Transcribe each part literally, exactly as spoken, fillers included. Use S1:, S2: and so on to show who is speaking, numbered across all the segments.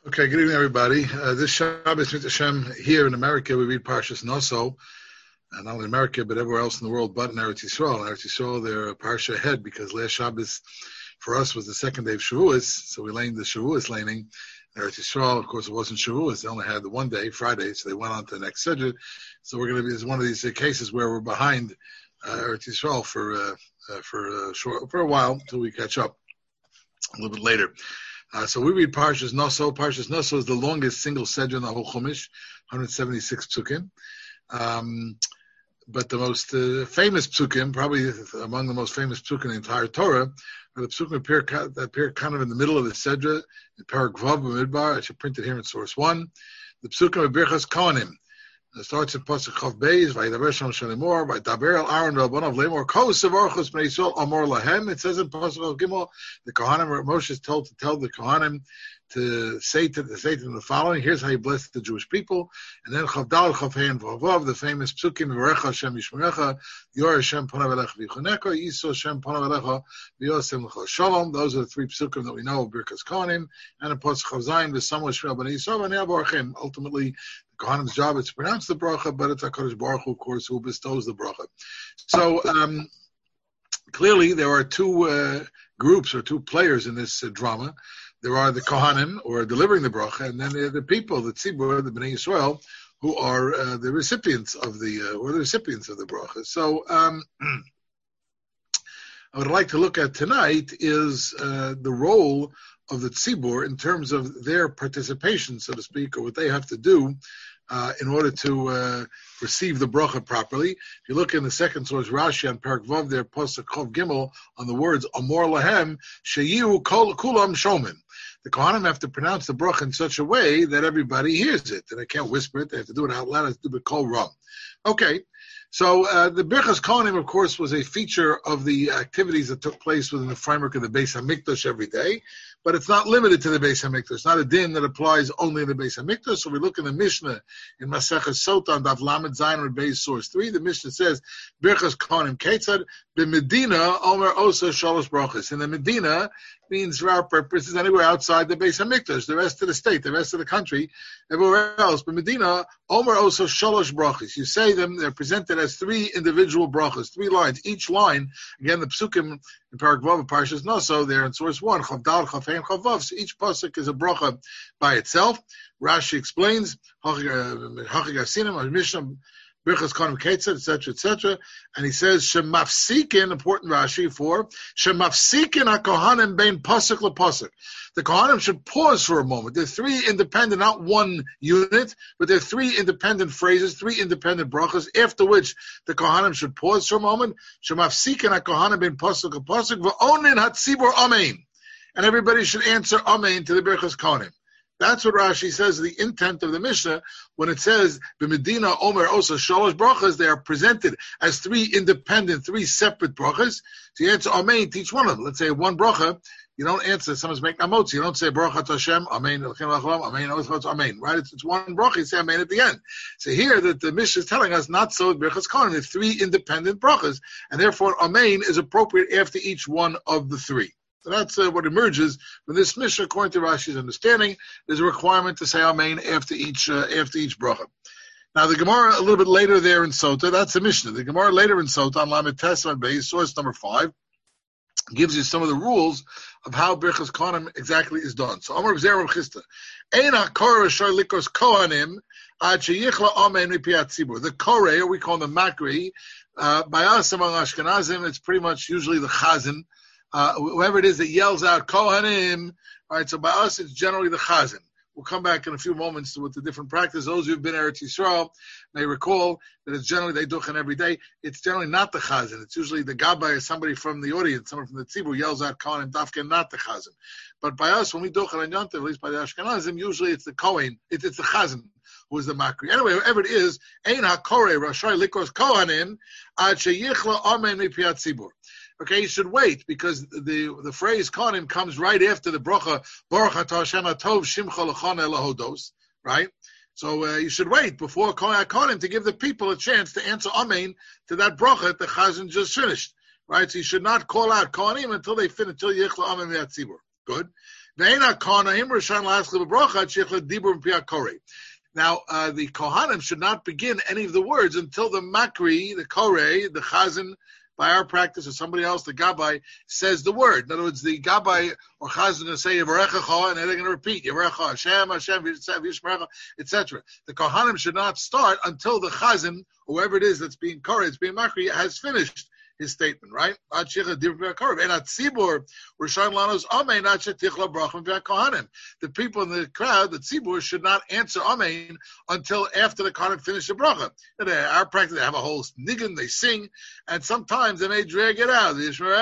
S1: Okay, good evening, everybody. Uh, this Shabbos, Mitzvah Hashem, here in America, we read Parshas Noso, and not only in America, but everywhere else in the world, but in Eretz Yisrael. In Eretz Yisrael, they're a Parsha ahead, because last Shabbos, for us, was the second day of Shavuos, so we laid the Shavuos laning. In Eretz Yisrael, of course, it wasn't Shavuos. They only had the one day, Friday, so they went on to the next Seder. So we're going to be, it's one of these uh, cases where we're behind uh, Eretz Yisrael for, uh, uh, for, uh, short, for a while, until we catch up a little bit later. Uh, so we read Parshas Noso. Parshas Noso is the longest single Seder in the whole Chumash, one hundred seventy-six psukim. Um, but the most uh, famous psukim, probably among the most famous psukim in the entire Torah, are the psukim appear, that appear kind of in the middle of the Seder, in Parak Vav B'Midbar. I should print it here in source one. The psukim of Birchas Kohanim. It starts in Pasuk Chav Beis, Vayidaber Shem Shalimor, Vayidaber El Aaron Velbonav Lemor, Kol Sevarchus Bnei Yisrael Amor Lahem. It says in Pasuk Chav Gimel, the Kohanim, Moshe is told to tell the Kohanim to say to, to say to them the following. Here's how you bless the Jewish people. And then Chav Dal, Chav Hein, Vav, the famous Psukim, V'recha Hashem Yishmerecha, Yor Hashem Panav Elecha V'yichoneka, Yiso Hashem Panav Elecha V'yosem L'cha Shalom. Those are the three Psukim that we know of Birkas Kohanim. And in Pasuk Chav Zayin, V'samu Shmuel Bnei Yisrael, V'nei Aborachim. Ultimately, Kohanim's job is to pronounce the bracha, but it's HaKadosh Baruch Hu, of course, who bestows the bracha. So um, clearly, there are two uh, groups or two players in this uh, drama. There are the Kohanim, or delivering the bracha, and then there are the people, the Tzibur, the Bnei Yisrael, who are uh, the recipients of the uh, or the recipients of the bracha. So um, what I'd like to look at tonight is uh, the role of the Tzibur in terms of their participation, so to speak, or what they have to do uh, in order to uh, receive the bracha properly. If you look in the second source, Rashi on Parak Vav there, Pasuk Chav Gimel, on the words Amor Lahem, Sheyiu Kol Kulam Shomim. The Kohanim have to pronounce the bracha in such a way that everybody hears it, and they can't whisper it. They have to do it out loud. They have to do it Kol Ram. Okay. So uh, the Birchas Kohanim, of course, was a feature of the activities that took place within the framework of the Beis Hamikdash every day, but it's not limited to the Beis Hamikdash. It's not a din that applies only in the Beis Hamikdash. So we look in the Mishnah in Maseches Sota on Daf Lamed Zayin and Beis Source three. The Mishnah says Birchas Kohanim Ketzad b'Medina Omer Osa Shalosh Brachos. In the Medina means for our purposes anywhere outside the Beis Hamikdash, the rest of the state, the rest of the country, everywhere else. But Medina Omer Osa Shalosh Brachos. You say them; they're presented as three individual brachas, three lines. Each line, again, the psukim in Parak Vav, Parshas Noso, there in source one, Chav Dal, Chav Hein, Chav Vav. So each pasuk is a bracha by itself. Rashi explains, Hachig Asinim, Mishnah, Birchas Kohanim Ketzad, et cetera, et cetera. And he says, Shemafsikin, important Rashi for, Shemafsikin ha-Kohanim bein pasuk le-pasuk. The Kohanim should pause for a moment. They're three independent, not one unit, but they're three independent phrases, three independent brachas, after which the Kohanim should pause for a moment. Shemafsikin ha-Kohanim bein pasuk le-pasuk, v'onin ha-tzibur amein. And everybody should answer amein to the Birchas Kohanim. That's what Rashi says, the intent of the Mishnah, when it says, B'Medina Omer Osa Shalosh Brachas, they are presented as three independent, three separate brachas. So you answer Amen to each one of them. Let's say one bracha, you don't answer, someone's making a motzi, you don't say Baruch Hashem, Amen, Amen, Amen, right? It's, it's one bracha, you say Amen at the end. So here, that the Mishnah is telling us, not so Birchas Kohanim, they're three independent brachas, and therefore Amen is appropriate after each one of the three. So that's uh, what emerges from this Mishnah. According to Rashi's understanding, there's a requirement to say Amen after each uh, after each bracha. Now the Gemara a little bit later there in Sota, that's the Mishnah. The Gemara later in Sota on Lamed Tesman Beis, source number five, gives you some of the rules of how Birchas Kohanim exactly is done. So Amar B'Zer Rav Chisda, Ein HaKoreh Rashai Likros Kohanim Ad Sheyichla Amen Mipiat Tzibur. The Koreh, or we call them the Makri, uh, by us among Ashkenazim, it's pretty much usually the Chazan. Uh, whoever it is that yells out Kohanim, all right. So by us, it's generally the Chazan. We'll come back in a few moments to what the different practices. Those who've been Eretz Yisrael may recall that it's generally they duchen every day. It's generally not the Chazan. It's usually the Gabbai or somebody from the audience, someone from the Tzibur yells out Kohanim Dafke, not the Chazan. But by us, when we duchen on Yontif, at least by the Ashkenazim, usually it's the Kohen, it, it's the Chazan who is the Makri. Anyway, whoever it is, Ein HaKoreh Rashai Likros Kohanim Ad Sheyichla Amen Mipiat Tzibur. Okay, you should wait, because the the phrase Kohanim comes right after the bracha Baruch Atah Hashem Hatov Shimcha L'chana Lahodos, right? So uh, you should wait before Kohanim to give the people a chance to answer Amen to that bracha that the Chazan just finished, right? So you should not call out Kohanim until they finish, until Yichla Amen Mi'at Tzibur. Good. Now, uh, the Kohanim should not begin any of the words until the Makri, the Koreh, the Chazan, by our practice, or somebody else, the Gabbai, says the word. In other words, the Gabbai or Chazan will say, Yevarechacha, and then they're going to repeat, Yevarecha, Hashem, Hashem, Yishmerecha, et cetera. The Kohanim should not start until the Chazan, whoever it is that's being Koreh, it's being Makri, has finished his statement, right? The people in the crowd, the tzibur, should not answer amen until after the kohanim finish the bracha. Our practice, they have a whole nigun, they sing, and sometimes they may drag it out.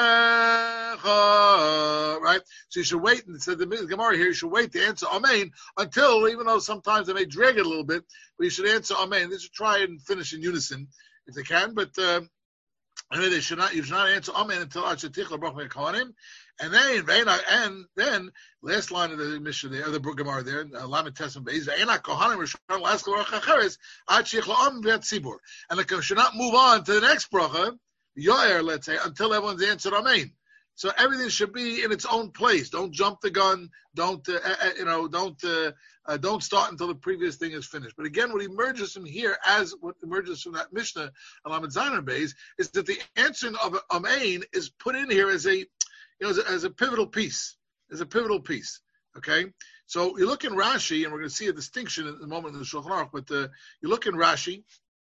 S1: Right? So you should wait, and said the Gemara here, you should wait to answer amen until, even though sometimes they may drag it a little bit, but you should answer amen. They should try and finish in unison if they can, but uh, and then they should not, you should not answer amen until Achetich LaBrach Kohanim, and then and then last line of the Mishnah there, the Gemara there, Lamed Tesam Beis, Ve'ena Kohanim Rishon La'ask LaBrach Acheres Achetich LaAm Ve'Tzibur, and they should not move on to the next bracha, Yoer, let's say, until everyone's answered amen. So everything should be in its own place. Don't jump the gun. Don't uh, uh, you know? Don't uh, uh, don't start until the previous thing is finished. But again, what emerges from here, as what emerges from that Mishnah, Lamed Zayin Beis, is that the answering of amen is put in here as a, you know, as a, as a pivotal piece, as a pivotal piece. Okay, so you look in Rashi, and we're going to see a distinction in a moment in the Shulchan Aruch. But uh, you look in Rashi.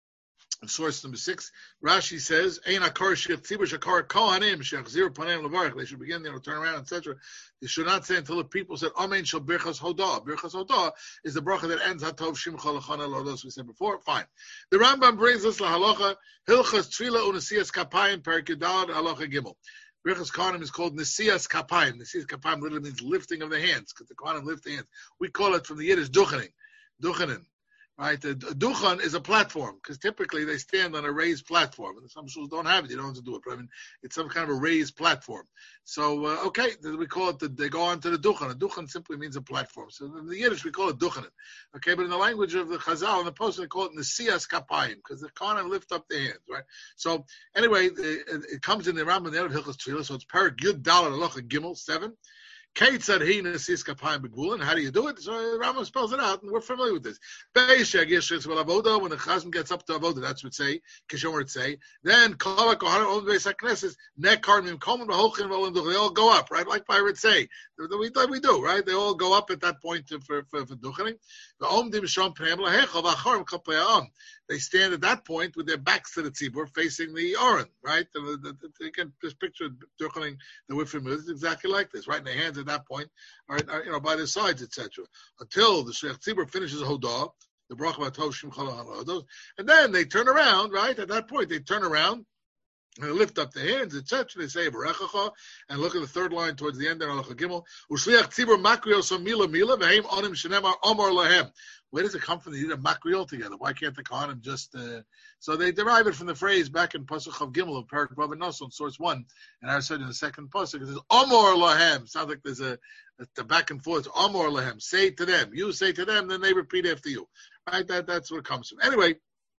S1: Source number six, Rashi says, "Ein akar shechtzibur shakar kohanim shechzir panim levarich." They should begin there to turn around, et cetera. They should not say until the people said, "Amen shel birchas hodah." Birchas hodah is the bracha that ends hatov shimcha lechana lodos. We said before. Fine. The Rambam brings us lahalacha hilchas tefila unesias kapayim perik yudalad halacha gimel. Birchas kohanim is called nesias kapayim. Nesias kapayim literally means lifting of the hands, because the kohanim lift the hands. We call it from the Yiddish duchening, duchening. Right, a duchan is a platform, because typically they stand on a raised platform, and some schools don't have it. You don't have to do it, but I mean, it's some kind of a raised platform. So, uh, okay, we call it. The, they go on to the duchan. A duchan simply means a platform. So in the Yiddish we call it duchanin. Okay, but in the language of the Chazal and the Post they call it nesias kapayim, because the kohanim lift up their hands. Right. So anyway, it, it comes in the Rambam there of Hilchos Tefillah. So it's Perik Yud Daled Halacha Gimel seven. Kate said he nesias kapayim begvulin. How do you do it? So Rambam spells it out, and we're familiar with this. When the chazan gets up to avoda, that's what say. Kishon would say. Then kol kohanim on the beis hakneses nekar mimkom v'holchin v'olim. They all go up, right? Like pirates say. We we do, right? They all go up at that point for for for duchening. They stand at that point with their backs to the tzibur, facing the Oren, right? You can just picture duchening the whiffim is exactly like this, right? And their hands at that point are, are you know, by their sides, et cetera. Until the Sheikh Tzibur finishes Hodah, the bracha batov shim chala, and then they turn around, right? At that point, they turn around and they lift up the hands, et cetera. They say Barechacha, and look at the third line towards the end there, Halacha Gimel. Ushliach Tzibur makrios mila mila v'heim onim shenemar omar lahem. Where does it come from? They need a makri altogether. Why can't the kohanim just? Uh... So they derive it from the phrase back in Pasuk of Gimel of Perik Vav Nason, source one, and I said in the second pasuk it says Omar lahem. Sounds like there's a, a, a back and forth. Omar lahem. Say to them. You say to them, then they repeat after you. Right? That that's where it comes from. Anyway.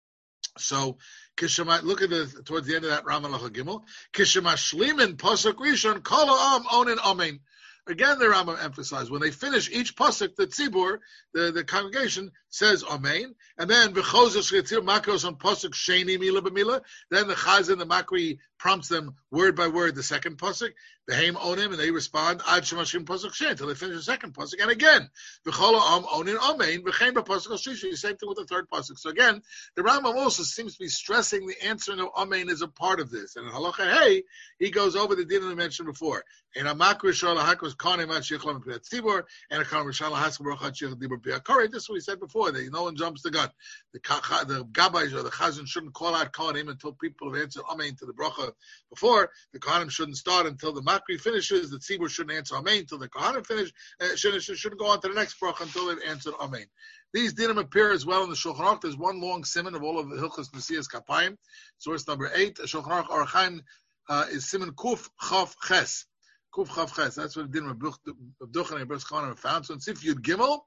S1: So, Kishama, look at the towards the end of that Rama Halacha Gimel. Kishama Shlimin Pasuk Rishon Kala Am Onin Amen. Again, the Rambam emphasized when they finish each pasuk, the tzibur, the, the congregation says Amen, and then v'chozos yitzir makros on pasuk sheni mila b'mila. Then the chazan, the makri, prompts them word by word the second pasuk. V'heim onim, and they respond ad shemashim pasuk shen until they finish the second pasuk. And again, v'chola am onin Amen v'chein b'pasuk shishi. Same thing with the third pasuk. So again, the Rambam also seems to be stressing the answering of Amen is a part of this. And in Halacha Hey, he goes over the din that I mentioned before. In a makri shala hakos kanim ad sheichlam p'yat tzibur, and a kanim shala hask baruch sheichlam dibur p'yakore. This is what he said before. That no one jumps the gun. The the gabbais or the chazan shouldn't call out kanim until people have answered Amen to the bracha before. The kanim shouldn't start until the makri finishes. The tzibur shouldn't answer Amen until the kanim finish. Uh, shouldn't, shouldn't go on to the next bracha until they've answered Amen. These dinim appear as well in the Shulchan Aruch. There's one long siman of all of the Hilchos Nesias Kapayim. Source number eight. Shulchan Aruch Orach Chaim uh, is siman Kuf Chav Ches. Kuf Chav Ches. That's what the dinim of Duchan and Bris Chaim found. So in Sif Yud Gimel,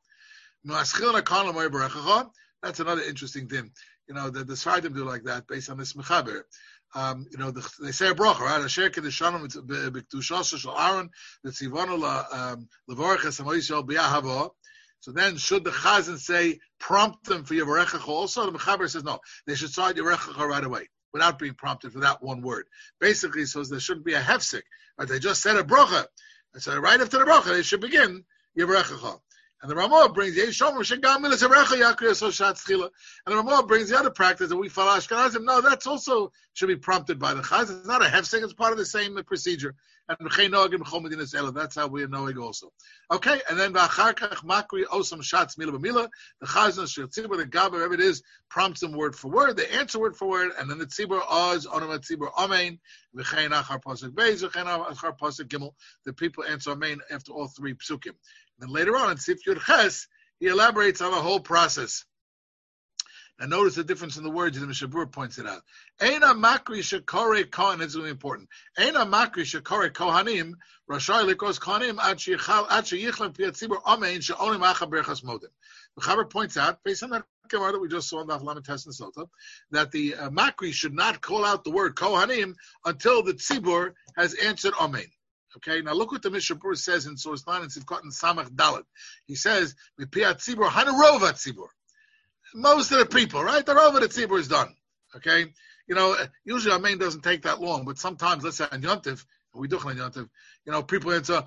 S1: that's another interesting thing. You know, the, the Sardim do like that based on this Mechaber. Um, you know, the, they say a bracha, right? Asher kedushanim b'kdushas shel Aaron v'tzivanu levorach es Yisrael b'yahava. So then, should the chazan say prompt them for Yevarechecha also? The Mechaber says no. They should start Yevarechecha right away without being prompted for that one word. Basically, so there shouldn't be a hefsek. Right? They just said a bracha, and so right after the bracha they should begin Yevarechecha. And the Ramah brings the and the Ramah brings the other practice that we follow Ashkenazim. No, that's also should be prompted by the chazan. It's not a hefsek; it's part of the same procedure. And that's how we are knowing also. Okay, and then makri osam shatz mila b'mila. The chazan shel tzibur, the gab, whatever it is, prompts them word for word. They answer word for word, and then the tzibur oz onam tzibur amen. V'chein achar pasuk beis, v'chein achar pasuk gimel. The people answer amen after all three psukim. And later on in Sif Yud Ches, he elaborates on the whole process. Now notice the difference in the words that the Mishabur points it out. Eina makri shekore kohen, it's really important. Eina makri shekore kohanim, rashai likos kohanim, ad sheyichlam pi hatzibur amen, she'onim acha berachas modim. The Chaber points out, based on that Gemara that we just saw in the Lamed Tes and Sota, that the uh, makri should not call out the word kohanim until the tzibur has answered amen. Okay, now look what the Mishabur says in source nine in Sivkot and Samach Dalet. He says, "Mipiat tzibur hanarovat tzibur." Most of the people, right? The rova the tzibur is done. Okay, you know, usually Amen doesn't take that long, but sometimes, let's say on Yontif, we do on Yontif, you know, people answer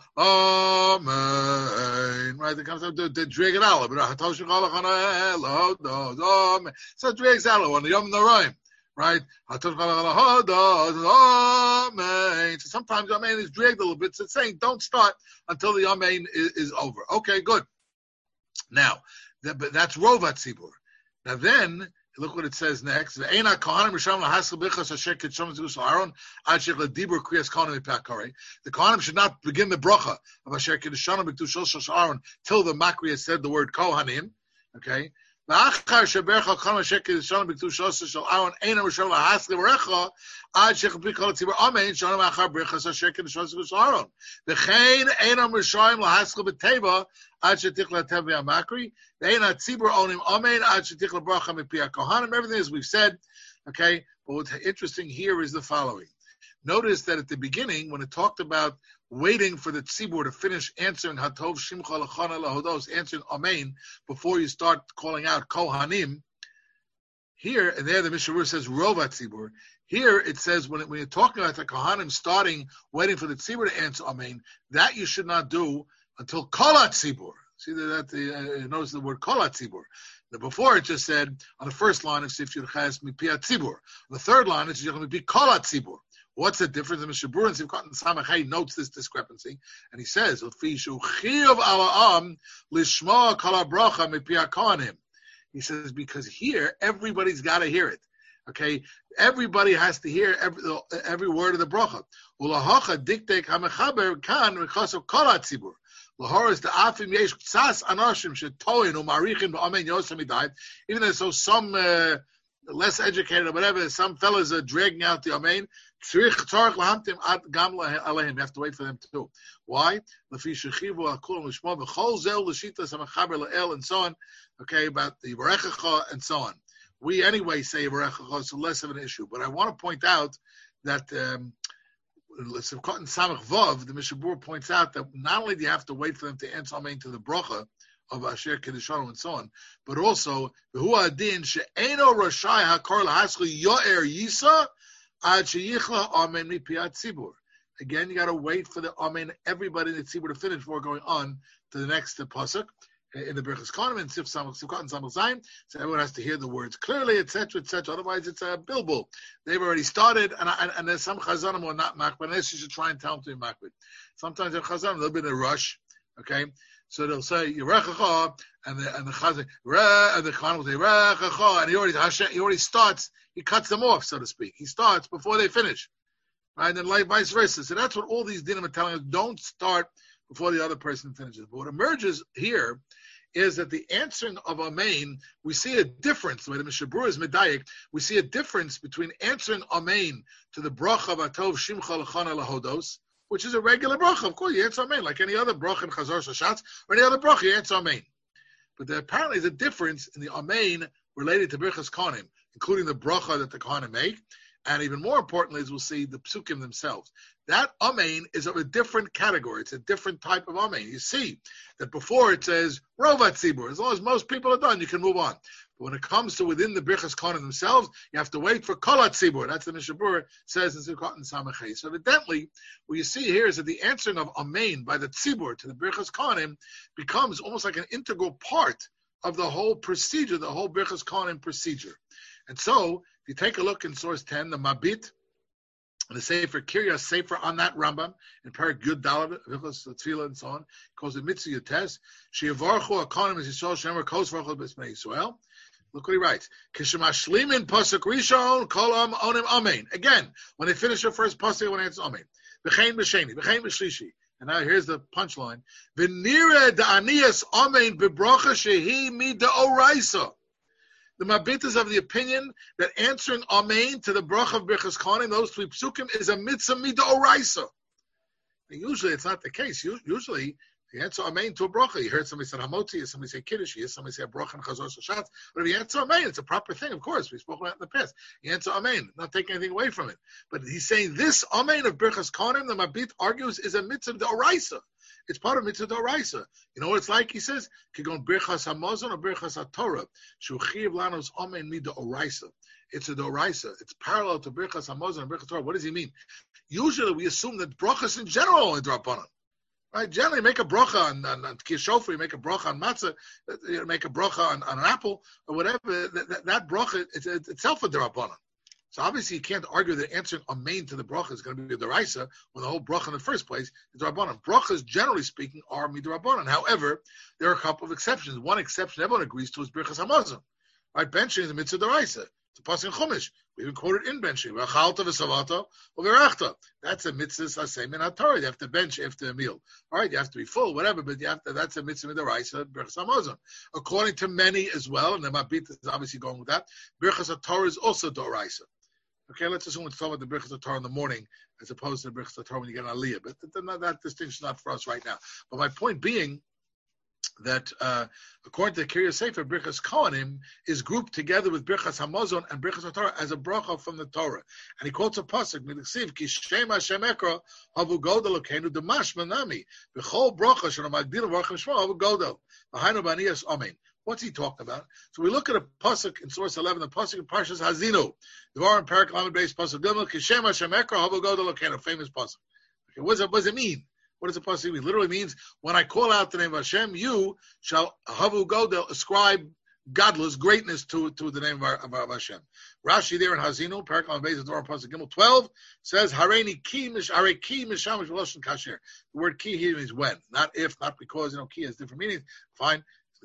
S1: Amen, right? They come to they drag it out, but so it drags out on the Yom Noraim. Right? So sometimes the Amen is dragged a little bit. So it's saying don't start until the Amen is, is over. Okay, good. Now, that, but that's Rovat Tzibur. Now then, look what it says next. The Kohanim should not begin the bracha of Asher Kedushanim B'Kdushos Aaron till the Makri has said the word Kohanim. Okay? After he said the everything as we've said, okay, but what's interesting here is the following. Notice that at the beginning, when it talked about waiting for the tzibur to finish answering Hatov Shimcha L'chana Lahodos, answering Amen, before you start calling out Kohanim, here, and there the Mishabur says Rovat Tzibur. Here it says, when, it, when you're talking about the Kohanim starting, waiting for the tzibur to answer Amen, that you should not do until Kolat Tzibur. See that, that uh, notice the word Kolat Tzibur. Before it just said, on the first line of Sif Yud Ches, Mipiat Tzibur. On the third line, it's going to be Kolat Tzibur. What's the difference? The Mishabur and Sivkot and Samach notes this discrepancy, and he says, he says, because here, everybody's got to hear it. Okay? Everybody has to hear every, every word of the bracha. Even though so some uh, less educated or whatever, some fellas are dragging out the Amen. You have to wait for them too. Why? And so on. Okay, about the Yevarechecha and so on. We anyway say Yevarechecha, so less of an issue. But I want to point out that um, Sivkot and Samach Vav, the Mishabur points out that not only do you have to wait for them to answer Amen to the bracha of Asher Kedushanim and so on, but also V'hu Adin she'eno Rashai Hakor Lahaschu Yo'er Yisa Ad Sheyichla Amen Mipiat Tzibur. Again, you got to wait for the Amen, everybody in the Tzibur to finish before going on to the next uh, pasuk in the Berachos Kohanim and Sif Samach Sivkot and Samach Zayin. So everyone has to hear the words clearly, et cetera, et cetera. Otherwise, it's a bilbul. They've already started, and, and, and there's some chazanim who are not makbid. Unless you should try and tell them to be makbid. Sometimes they're chazanim, they'll be in a rush. Okay, so they'll say Yerechacha, and the and the chazan and the chazanim will say Yerechacha, and he already he already starts. He cuts them off, so to speak. He starts before they finish, right? And then like vice versa. So that's what all these dinim are telling us: don't start before the other person finishes. But what emerges here is that the answering of Amen, we see a difference. The way the Mishabur is medayik, we see a difference between answering Amen to the bracha of Atov Shimcha L'chana Lahodos, which is a regular bracha. Of course, you answer Amen like any other bracha in Chazar Shashatz or any other bracha, you answer Amen. But there apparently is a difference in the Amen related to Birchas Kohanim, including the bracha that the Kohanim make, And even more importantly, as we'll see, the psukim themselves. That amen is of a different category. It's a different type of amen. You see that before it says, Rovat Tzibur. As long as most people are done, you can move on. But when it comes to within the Birchas Kohanim themselves, you have to wait for Kol HaTzibur. That's the Mishnah Berurah says in Sukkot and Samachay. So evidently, what you see here is that the answering of amen by the Tzibur to the Birchas Kohanim becomes almost like an integral part of the whole procedure, the whole Birchas Kohanim procedure. And so, if you take a look in source ten, the Mabit, the Sefer Kiryas Sefer on that Rambam, in Parak Yud Daled, Vichos Tefillah and so on, calls it Mitzvah Yotes, Sheyavarchu HaKohanim as Yisrael Shemer Kos Varchu B'Smei Yisrael. Look what he writes. Kishemashlimin Pasuk Rishon Kol Am Onim Amen. Again, when they finish the first pasuk, when it's Amen. B'chein b'sheni, b'chein b'shlishi. And now here's the punchline. V'nire da'aniyas Amen b'bracha shehi mid'oraisa. The Mabit is of the opinion that answering Amen to the bracha of Birchas Kohanim, those three psukim, is a mitzvah mid'oraisa. Usually it's not the case. Usually you answer Amen to a bracha. You heard somebody say Hamotzi, somebody say Kiddush, you hear somebody say a bracha and Chazor Shashatz. But if you answer Amen, it's a proper thing, of course. We've spoken about it in the past. You answer Amen, not taking anything away from it. But he's saying this Amen of Birchas Kohanim, the Mabit argues, is a mitzvah d'oraisa. It's part of mitzvah d'oraisa. You know what it's like? He says, "Kigon birchas hamazon or birchas haTorah, shuchiv lanos amen mi d'oraisa." It's a d'oraisa. It's parallel to birchas hamazon and birchas Torah. What does he mean? Usually, we assume that brachas in general only drop on him. Right? Generally, make a bracha on, on, on kishofar, you make a bracha on matzah, you make a bracha on, on an apple or whatever. That, that, that bracha it's, it's itself a drop on him. So obviously you can't argue that answering amen to the bracha is going to be a deraisa when the whole bracha in the first place is derabanan. Brachas, generally speaking, are midrabanan. However, there are a couple of exceptions. One exception everyone agrees to is birchas hamazon. Right? Benching is a mitzvah deraisa. It's a pasuk in Chumash. We even quoted in benching. V'achalta v'savata v'verachta. That's a mitzvah sasem in HaTorah. You have to bench after a meal. All right, you have to be full, whatever, but you have to, that's a mitzvah deraisa, birchas hamazon. According to many as well, and the Mabit is obviously going with that, birchas HaTorah is also deraisa. Okay, let's assume we're talking about the Birchas Torah in the morning as opposed to the Birchas Torah when you get an Aliyah. But that, that distinction is not for us right now. But my point being that uh, according to the Kiryas Sefer, Birchas Kohanim is grouped together with Birchas Hamazon and Birchas Torah as a bracha from the Torah. And he quotes a pasuk, "Midiksiv ki Shem Hashem Ekra havu godel Elokeinu demash manami b'chol bracha shelo magdilim v'archim shmo havu godel v'hainu b'aniyas amen." What's he talking about? So we look at a pasuk in source eleven, the pasuk in Parshas Hazinu, the Var and Parak Lamed based pasuk Gimel Kishem Hashem Ekra Havu Godel Elokeinu, famous pasuk. Okay, what does it, what does it mean? What does the pasuk mean? It literally means when I call out the name of Hashem, you shall Havu Godel ascribe godless greatness to, to the name of, of, of Hashem. Rashi there in Hazinu, Parak Lamed based the Var pasuk Gimel twelve says Hareini Ki Mish Hare Ki Mishamish Veloshin Kasher. The word Ki here means when, not if, not because. You know, Ki has different meanings. Fine.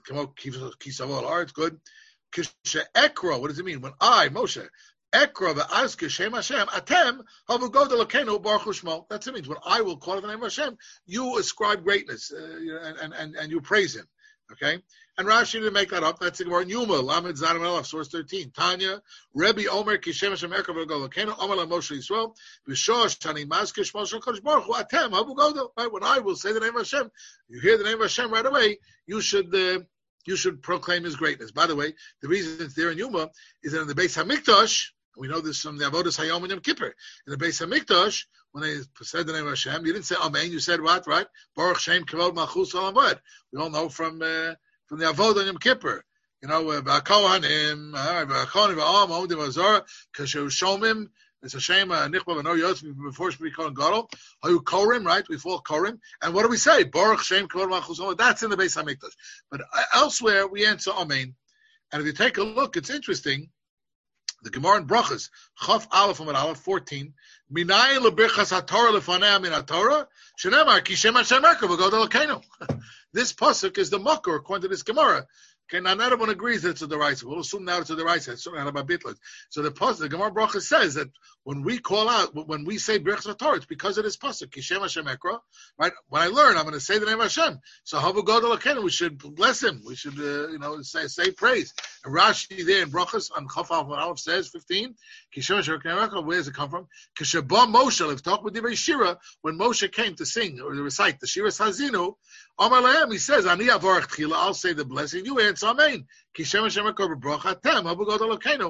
S1: It's good. Ekra, what does it mean? When I, Moshe, Ekra v'azke Shem Hashem, Atem havu godel Elokeinu baruch hu shmo. That's what it means. When I will call the name of Hashem, you ascribe greatness uh, and, and, and you praise Him. Okay? And Rashi didn't make that up. That's the word Yuma, Lamed Zadim Elaf, source thirteen. Tanya, Rebbe Omer, Kishem Hashem Ekra v'godel Elokeinu, Omer la Moshe Yisrael, V'shosh Tani Mazke Shmo Shel Kodesh Baruch Hu, Atem havu godel. Right? When I will say the name of Hashem, you hear the name of Hashem right away, you should... Uh, You should proclaim His greatness. By the way, the reason it's there in Yuma is that in the Beis Hamikdash, we know this from the Avodas Hayom and Yom Kippur. In the Beis Hamikdash, when they said the name of Hashem, you didn't say Amen. You said what? Right? Baruch Shem Kavod Malchus Olam Va'ed. We all know from uh, from the Avodah and Yom Kippur. You know, Ba'Kohanim, Ba'Kohanim, Ba'Am, Odim Azara, Kasher Shomim. It's a shame. Nichba v'no yotz before we call Gadol. Hayu korim, right? We fall korim. And what do we say? Baruch Shem Kavod Malchus Olam. That's in the Beis Hamikdash. But elsewhere we answer Amen. And if you take a look, it's interesting. The Gemara in Brachas, Chaf Aleph Amud Aleph fourteen. Minayin leBirchas HaTorah lefanei min HaTorah. Shenemar ki Shem Hashem Ekra v'godel Elokeinu. This pasuk is the makor according to this Gemara. Okay, now not everyone agrees that it's a deraisa. We'll assume now it's a deraisa. It's certainly not about bitlet. So the pasuk, the Gemara Bracha says that when we call out, when we say Birchas HaTorah, it's because of this pasuk. Kishem Hashem Ekra, right? When I learn, I'm going to say the name of Hashem. So Havu Godel Elokeinu, we should bless Him. We should, uh, you know, say say praise. And Rashi there in Brachas on Chaf Aleph says fifteen. Kishem Hashem Ekra. Where does it come from? Kishabah Moshe. Let's talk with Divrei Shira. When Moshe came to sing or to recite the Shiras Hazinu, Amar Lahem, he says, Ani avarach tchila, I'll say the blessing. You answer Amen. Kishem Hashem Ekra b'bracha tem havu godel Elokeinu.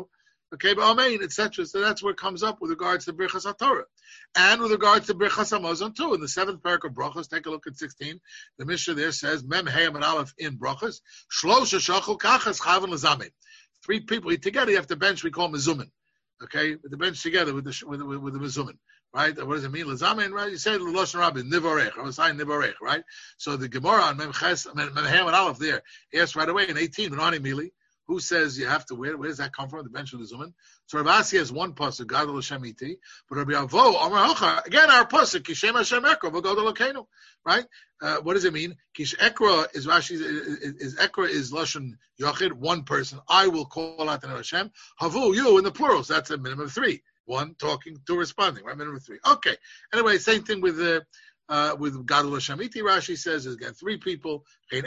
S1: Okay, but Amen, et cetera. So that's where it comes up with regards to Birchas HaTorah. And with regards to Birchas HaMazon too. In the seventh parak of Brachos, take a look at sixteen. The Mishnah there says, Mem Hayam and Aleph in Brachos, Shlosha Shachol Kachas Chavan Lazamin. Three people together, you have to bench, we call Mezumin. Okay, with the bench together with the with, with, with the Mezumin. Right? What does it mean? Lazamin, right? You say the Lashon Rabbi, Nivarech. I was saying Nivarech, right? So the Gemara on Mem Ches, Mem Hayam and Aleph there, asks right away in eighteen, Menani Mili. Who says you have to wear? Where does that come from? The bench of the Zuman. So Rav Asi has one pasuk, Gadol Hashem iti, but Rabbi Avo Amar Hocha again our pasuk, Kishem Hashem Ekra v'Gadol Elokeinu. Right? Uh, what does it mean? Kish Ekra is Rashi is, is, is Ekra is Lashon Yochid, one person. I will call out the name of Hashem. Havu, you in the plurals. That's a minimum of three. One talking, two responding. Right? Minimum of three. Okay. Anyway, same thing with the. Uh, Uh, with Gadol Hashem iti, Rashi says is again three people.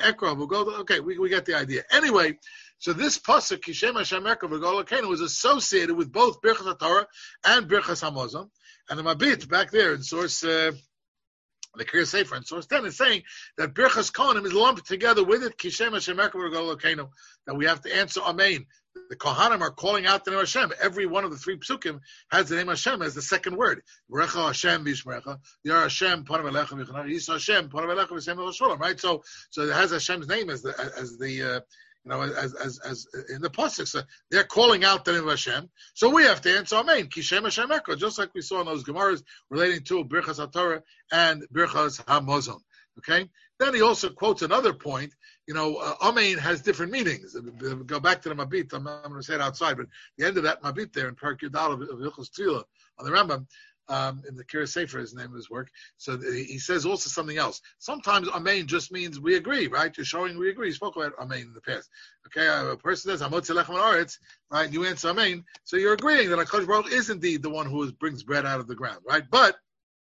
S1: Okay, we, we get the idea. Anyway, so this pasuk Kishem Hashem Ekra v'Gadol Elokeinu was associated with both Birchas HaTorah and Birchas HaMazon. And the Mabit back there in source uh, the Kriya Sefer in source ten is saying that Birchas Kohanim is lumped together with it Kishem Hashem Ekra v'Gadol Elokeinu, that we have to answer Amen. The Kohanim are calling out the name of Hashem. Every one of the three psukim has the name of Hashem as the second word. Barecha Hashem v'yishmerecha, Yar Hashem panav elecha v'yichanach, Yis Hashem panav elecha v'sem v'sholom. Right. So, so it has Hashem's name as the as the uh, you know as as as in the pasuk. So they're calling out the name of Hashem. So we have to answer Amen. Kishem Hashem Ekra, just like we saw in those Gemaras relating to Birchas HaTorah and Birchas HaMazon. Okay. Then he also quotes another point. You know, uh, Amen has different meanings. Go back to the Mabit. I'm, I'm going to say it outside, but the end of that Mabit there in Parak Yudal of Hilchos Tefillah on the Rambam, um, in the Kriya Sefer, his name of his work. So he says also something else. Sometimes Amen just means we agree, right? You're showing we agree. You spoke about Amen in the past. Okay, a person says Hamotzi Lechem Haaretz, right? You answer Amen, so you're agreeing that HaKadosh Baruch Hu is indeed the one who is, brings bread out of the ground, right? But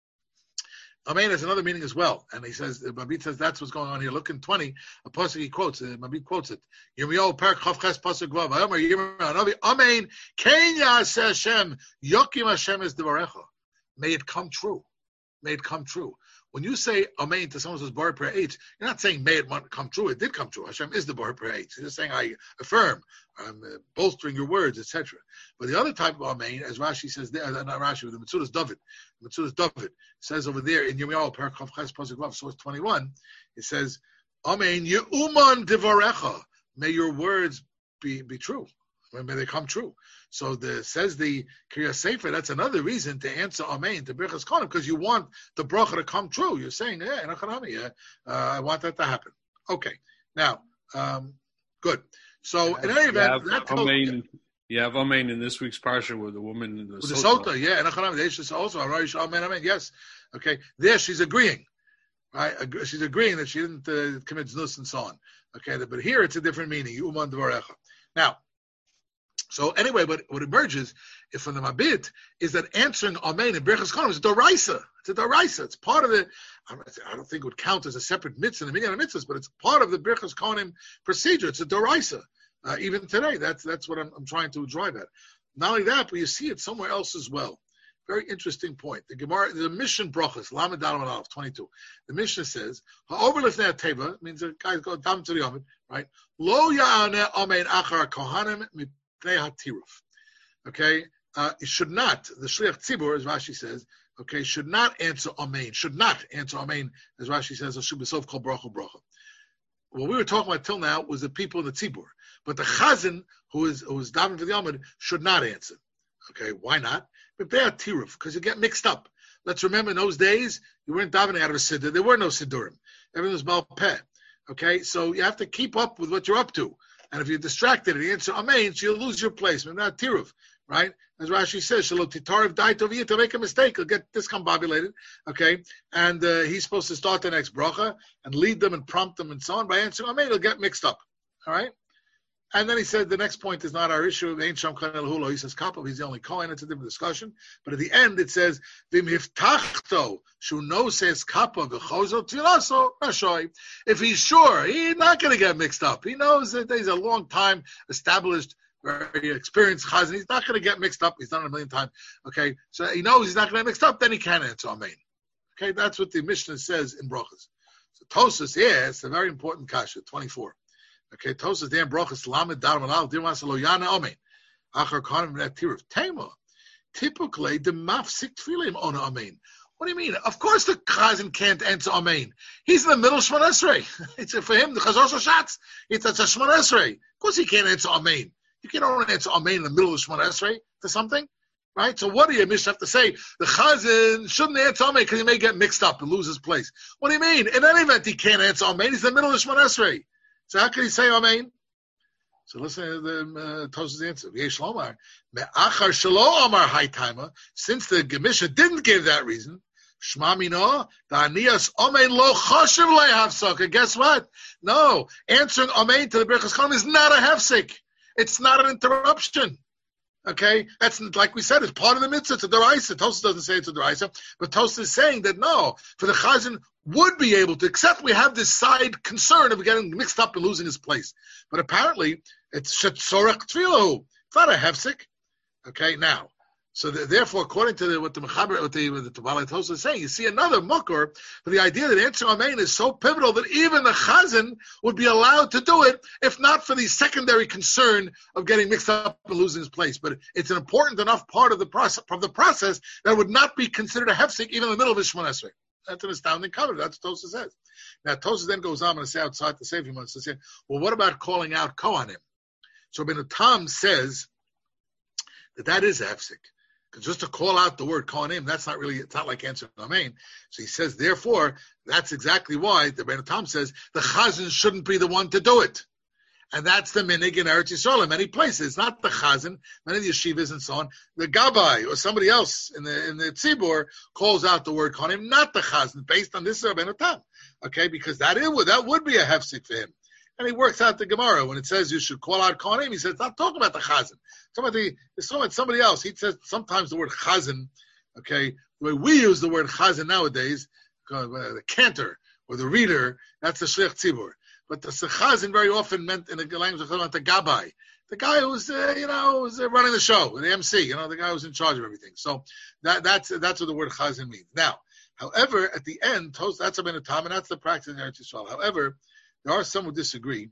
S1: Amen has another meaning as well, and he says, Mabit says that's what's going on here. Look in twenty, a pasuk he quotes, uh, Mabit quotes it. Yirmiyahu Perek Chav Ches pasuk Vav. Ayomer Yirmiyahu Amen Ken Yaseh Hashem Yokim Hashem Es Devarecha. May it come true. May it come true. When you say Amen to someone who says Bar Per Eitz, you're not saying may it come true. It did come true. Hashem is the Bar Per Eitz. You're just saying I affirm, I'm uh, bolstering your words, et cetera. But the other type of Amen, as Rashi says there, not Rashi, but the Metzudas David, the Metzudas David says over there in Yirmiyahu Perek Chav Ches pasuk Vav, source twenty-one, it says Amen Ye'uman Devarecha. May your words be be true. May they come true. So the says the Kriya Sefer, that's another reason to answer Amen to Birchas Kohanim, because you want the bracha to come true. You're saying, yeah, yeah, uh, I want that to happen. Okay. Now, um, good. So in any event, that tells
S2: you. You have Amen in this week's parsha with the woman in the
S1: with Sota. The Sota, yeah, and they should also Amen, Amen. Yes, okay. There, she's agreeing, right? She's agreeing that she didn't uh, commit znus and so on. Okay, but here it's a different meaning. Uman Dvarecha. Now, so anyway, what, what emerges if from the Mabit is that answering Amen in Birchas Kohanim is a doraisa. It's a doraisa. It's part of the. I don't think it would count as a separate mitzvah in the minyan of mitzvahs, but it's part of the Birchas Kohanim procedure. It's a doraisa. Uh, even today, that's that's what I'm, I'm trying to drive at. Not only that, but you see it somewhere else as well. Very interesting point. The Gemara, the Mishnah Brachos, Lamed Daled Aleph, twenty-two. The Mishnah says, "Ha'over lifnei teva," means the guy goes down to the Yomid, right? Lo ya'aneh Amen achar kohanim mipnei hatiruf. Okay, uh, it should not. The Shliach Tzibur, as Rashi says, okay, should not answer Amen. Should not answer Amen, as Rashi says. Should be sof kol bracha bracha. What we were talking about till now was the people in the Tzibur, but the Chazan who is who is davening for the Yomid should not answer. Okay, why not? But they are tiruf, because you get mixed up. Let's remember in those days, you weren't davening out of a siddur. There were no siddurim. Everything was bal peh. Okay, so you have to keep up with what you're up to. And if you're distracted and you answer amen, so you'll lose your place. But not tiruf, right? As Rashi says, shalom titarav daitov to make a mistake, he'll get discombobulated. Okay, and uh, he's supposed to start the next bracha and lead them and prompt them and so on. By answering amen, he'll get mixed up. All right. And then he said the next point is not our issue. He says Kapov, he's the only Kohen. It's a different discussion. But at the end it says V'miftachto shuno says Kapov v'chozo tzilaso rashoy. If he's sure, he's not going to get mixed up. He knows that he's a long time established, very experienced chazan. He's not going to get mixed up. He's done it a million times. Okay, so he knows he's not going to get mixed up. Then he can answer amen. Okay, that's what the Mishnah says in Brachos. So Tosas, yeah, it's a very important kasha. twenty-four. Okay, Tosas there in Brachos, Lamed Daled Aleph, Dirmas Lo Yana Amen. Achar Kohanim Netir of Tema. Typically, the mafsik tefillim on amen. What do you mean? Of course, the chazan can't answer amen. He's in the middle of Shemon Esrei. It's for him the chazor shatz. It's a Shemon Esrei. Of course, he can't answer amen. You can't only answer amen in the middle of Shemon Esrei to something, right? So what do you miss have to say? The chazan shouldn't answer amen because he may get mixed up and lose his place. What do you mean? In any event, he can't answer amen. He's in the middle of Shemon Esrei. So how can he say amen? So listen to the uh, Tos's answer. Yesh Lomar, me'achar shelo amar high timer. Since the Gemisha didn't give that reason, Shma mino da'anias amen lo chashiv lehafsaka. Guess what? No, answering amen to the Birchas Kohanim is not a hefsek. It's not an interruption. Okay, that's like we said. It's part of the mitzvah. It's a deraisa. Tosas doesn't say it's a deraisa, but Tosas is saying that no, for the chazan would be able to, except we have this side concern of getting mixed up and losing his place. But apparently, it's shetzorach tfilahu. It's not a hefsek. Okay, now, so the, therefore, according to the, what the Mechaber, what the what the Balei Tosas is saying, you see another mukor for the idea that answering amen is so pivotal that even the chazan would be allowed to do it, if not for the secondary concern of getting mixed up and losing his place. But it's an important enough part of the process of the process that would not be considered a hefsek even in the middle of his Shemon Esrei. That's an astounding comment. That's what Tosas says. Now, Tosas then goes on and say outside the Sefer Yimon, says, well, what about calling out Kohanim? So Ben Tam says that that is a hefsek. Because just to call out the word Kohanim, that's not really, it's not like answering amen. So he says, therefore, that's exactly why the Ben Tam says the chazan shouldn't be the one to do it. And that's the minig in Eretz Yisrael in many places. It's not the chazan, many of the yeshivas and so on. The gabbai or somebody else in the in the tzibur calls out the word kohanim, not the chazan, based on this Ben Tam. Okay, because that it would that would be a hefsek for him. And he works out the Gemara when it says you should call out kohanim. He says it's not talking about the chazan. It's talking about the it's talking about somebody else. He says sometimes the word chazan. Okay, the way we use the word chazan nowadays, uh, the cantor or the reader, that's the shliach tzibur. But the chazan very often meant in the language of the gabbai, the guy who's uh, you know who's uh, running the show, the M C, you know, the guy who's in charge of everything. So that that's that's what the word chazan means. Now, however, at the end, that's a Ben Tam, and that's the practice in Eretz Yisrael. However, there are some who disagree.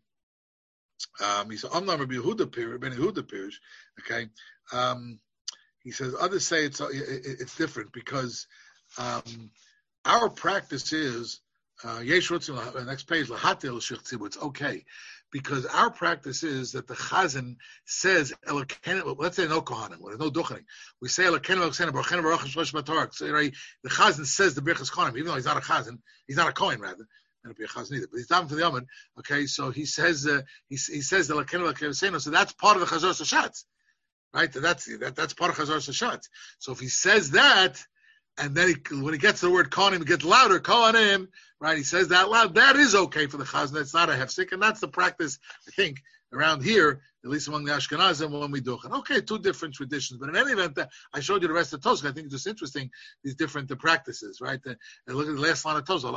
S1: Um, he said, "I'm not Rabbi Yehuda Pirish, Ben Yehuda Pirish." Okay, um, he says others say it's it, it's different because um, our practice is. Uh, the next page, it's okay, because our practice is that the chazan says, let's say no kohanim, there's no duchening. We say the chazan says the birchas kohanim, even though he's not a chazan, he's not a kohen rather, not be a chazan either, but he's down to the yaman. Okay, so he says uh, he, he says the so that's part of the chazor sashatz, right? That's that, that's part of chazor sashatz. So if he says that. And then he, when he gets to the word kohanim, it gets louder, kohanim, right? He says that loud. That is okay for the chazan. It's not a hefsek, and that's the practice, I think, around here, at least among the Ashkenazim, when we do it. Okay, two different traditions. But in any event, I showed you the rest of Tosfos. I think it's just interesting, these different the practices, right? And look at the last line of Tosfos.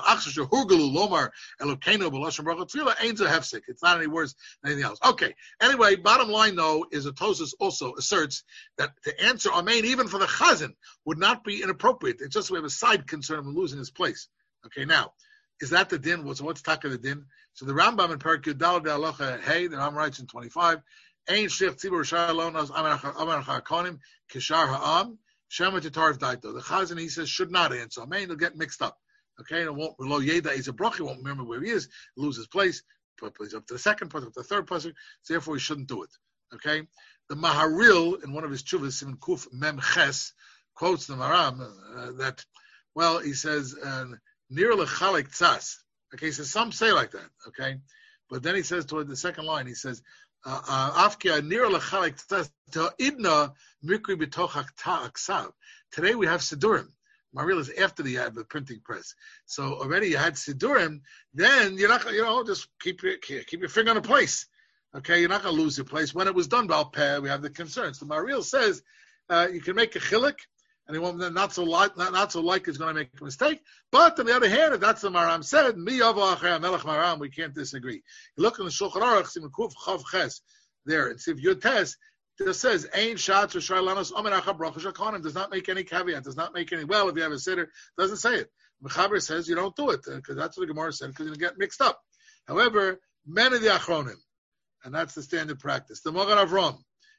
S1: It's not any worse than anything else. Okay, anyway, bottom line, though, is that Tosfos also asserts that to answer amen, even for the chazan, would not be inappropriate. It's just we have a side concern of losing his place. Okay, now, is that the din? So what's taka the din? So the Rambam in Perek Yudal de Halacha Hey, the Rambam writes in twenty-five, Ein shlich tzibur shar lo nos amar ha'konim kishar ha'am shema tetarv daito. The Chazan, he says, should not answer. Amen, he'll get mixed up. Okay, and it won't, lo yeda, he's a brach, he won't remember where he is, lose his place, put place up to the second place, up to the third place, so therefore he shouldn't do it. Okay, the Maharil, in one of his chuvas, in Kuf Mem Ches, quotes the Maram, uh, that, well, he says, uh, Nir lechalik tzas. Okay, so some say like that, okay? But then he says toward the second line, he says, Afkia nir lechalik tzas idna mikri b'toch aksav. Today we have Sidurim. Maril is after the, uh, the printing press. So already you had Sidurim, then you're not, you know, just keep your, keep your finger on the place. Okay, you're not going to lose your place. When it was done, Balpeh, we have the concerns. So Maril says, uh, you can make a chilik, and he won't, not so like not, not so like he's going to make a mistake. But on the other hand, if that's the Maram said, mi yavo achrei melech Maram, we can't disagree. You look in the Shulchan Aruch, Siman Kuf Chav Ches, there, and Siv Yud Tes, it says, Ein Shatz or Shaylanos Omen Acha Bracha Shakonim, does not make any caveat, does not make any, well, if you have a sitter, doesn't say it. Mechaber says you don't do it, because that's what the Gemara said, because you get mixed up. However, many of the Achronim, and that's the standard practice. The Mogan Avram,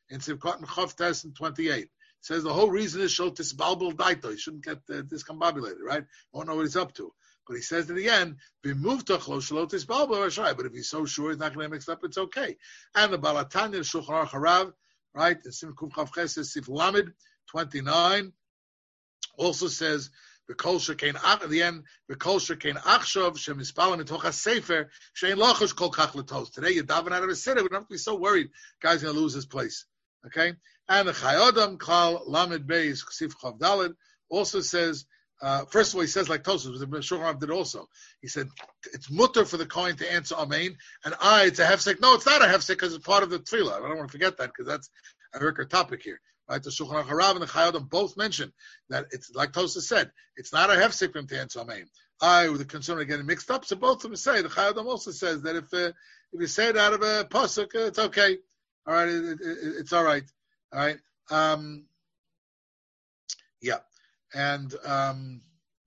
S1: in Sivkot and Chav Tes and twenty-eight. It says the whole reason is Shol Tisbalbul Daito. He shouldn't get uh, discombobulated, right? Won't know what he's up to. But he says at the end, "B'muvtach lo shelo tisbalbul rashai." But if he's so sure he's not going to mix up, it's okay. And the Balatanya Shulchan Aruch Harav, right? The Sim Kuf Chav Ches Sif Lamed twenty-nine also says the kol shekein at the end the kol shekein achshav shemispalim mitoch hasefer shein lochash kol kach letos. Today you daven out of a siddur. We don't have to be so worried. Guy's going to lose his place. Okay. And the Chayodam Kal Lamed Beis Sif Chav Daled also says. Uh, first of all, he says like Tosfos, the Shulchan Aruch did also. He said it's mutter for the kohen to answer Amen, and I it's a hefsek. No, it's not a hefsek because it's part of the tefillah. I don't want to forget that because that's a record topic here, right? The Shulchan Aruch Harav and the Chayodim both mention that it's like Tosfos said, it's not a hefsek for him to answer Amen. I, with the concern of getting mixed up, so both of them say the Chayodim also says that if uh, if you say it out of a pasuk, uh, it's okay. All right, it, it, it, it's all right. All right. Um, yeah. And um,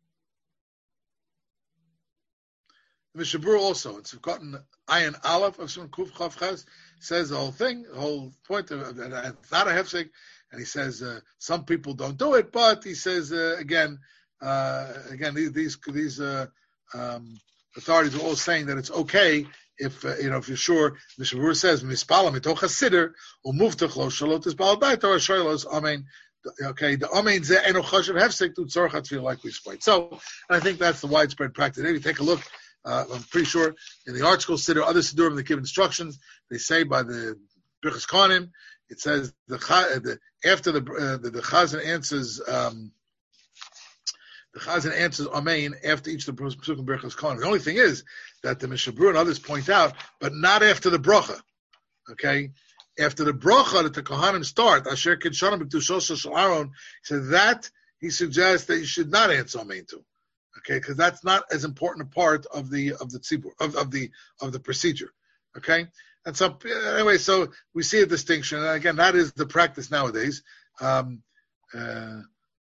S1: the Mishabur also, it's gotten Ayin Aleph of some Kuf Chav Ches, says the whole thing, the whole point of it. It's not a hefsek, and he says uh, some people don't do it, but he says uh, again, uh, again these these, these uh, um, authorities are all saying that it's okay if uh, you know if you're sure. The Mishabur says Mispalam mitoch hasiddur u'muftach lo shalot isbal dait or shoylos amen. Okay, the amen ze eno chashav hefsek to tzorach tefillah like we explained. So I think that's the widespread practice. Maybe take a look. Uh, I'm pretty sure in the Art School Siddur, other Siddurim that give instructions, they say by the Birchas Kohanim, it says the, the after the uh, the, the Chazan answers um, the Chazan answers Amen after each of the Pesukim Birchas Kohanim. The only thing is that the Mishabur and others point out, but not after the bracha. Okay. After the bracha that the Kohanim start, Asher Kidshanim B'Kdushos Shel Aaron, he said that he suggests that you should not answer Amen to, okay, because that's not as important a part of the of the tzibur of, of the of the procedure, okay. And so anyway, so we see a distinction, and again, that is the practice nowadays. Um, uh,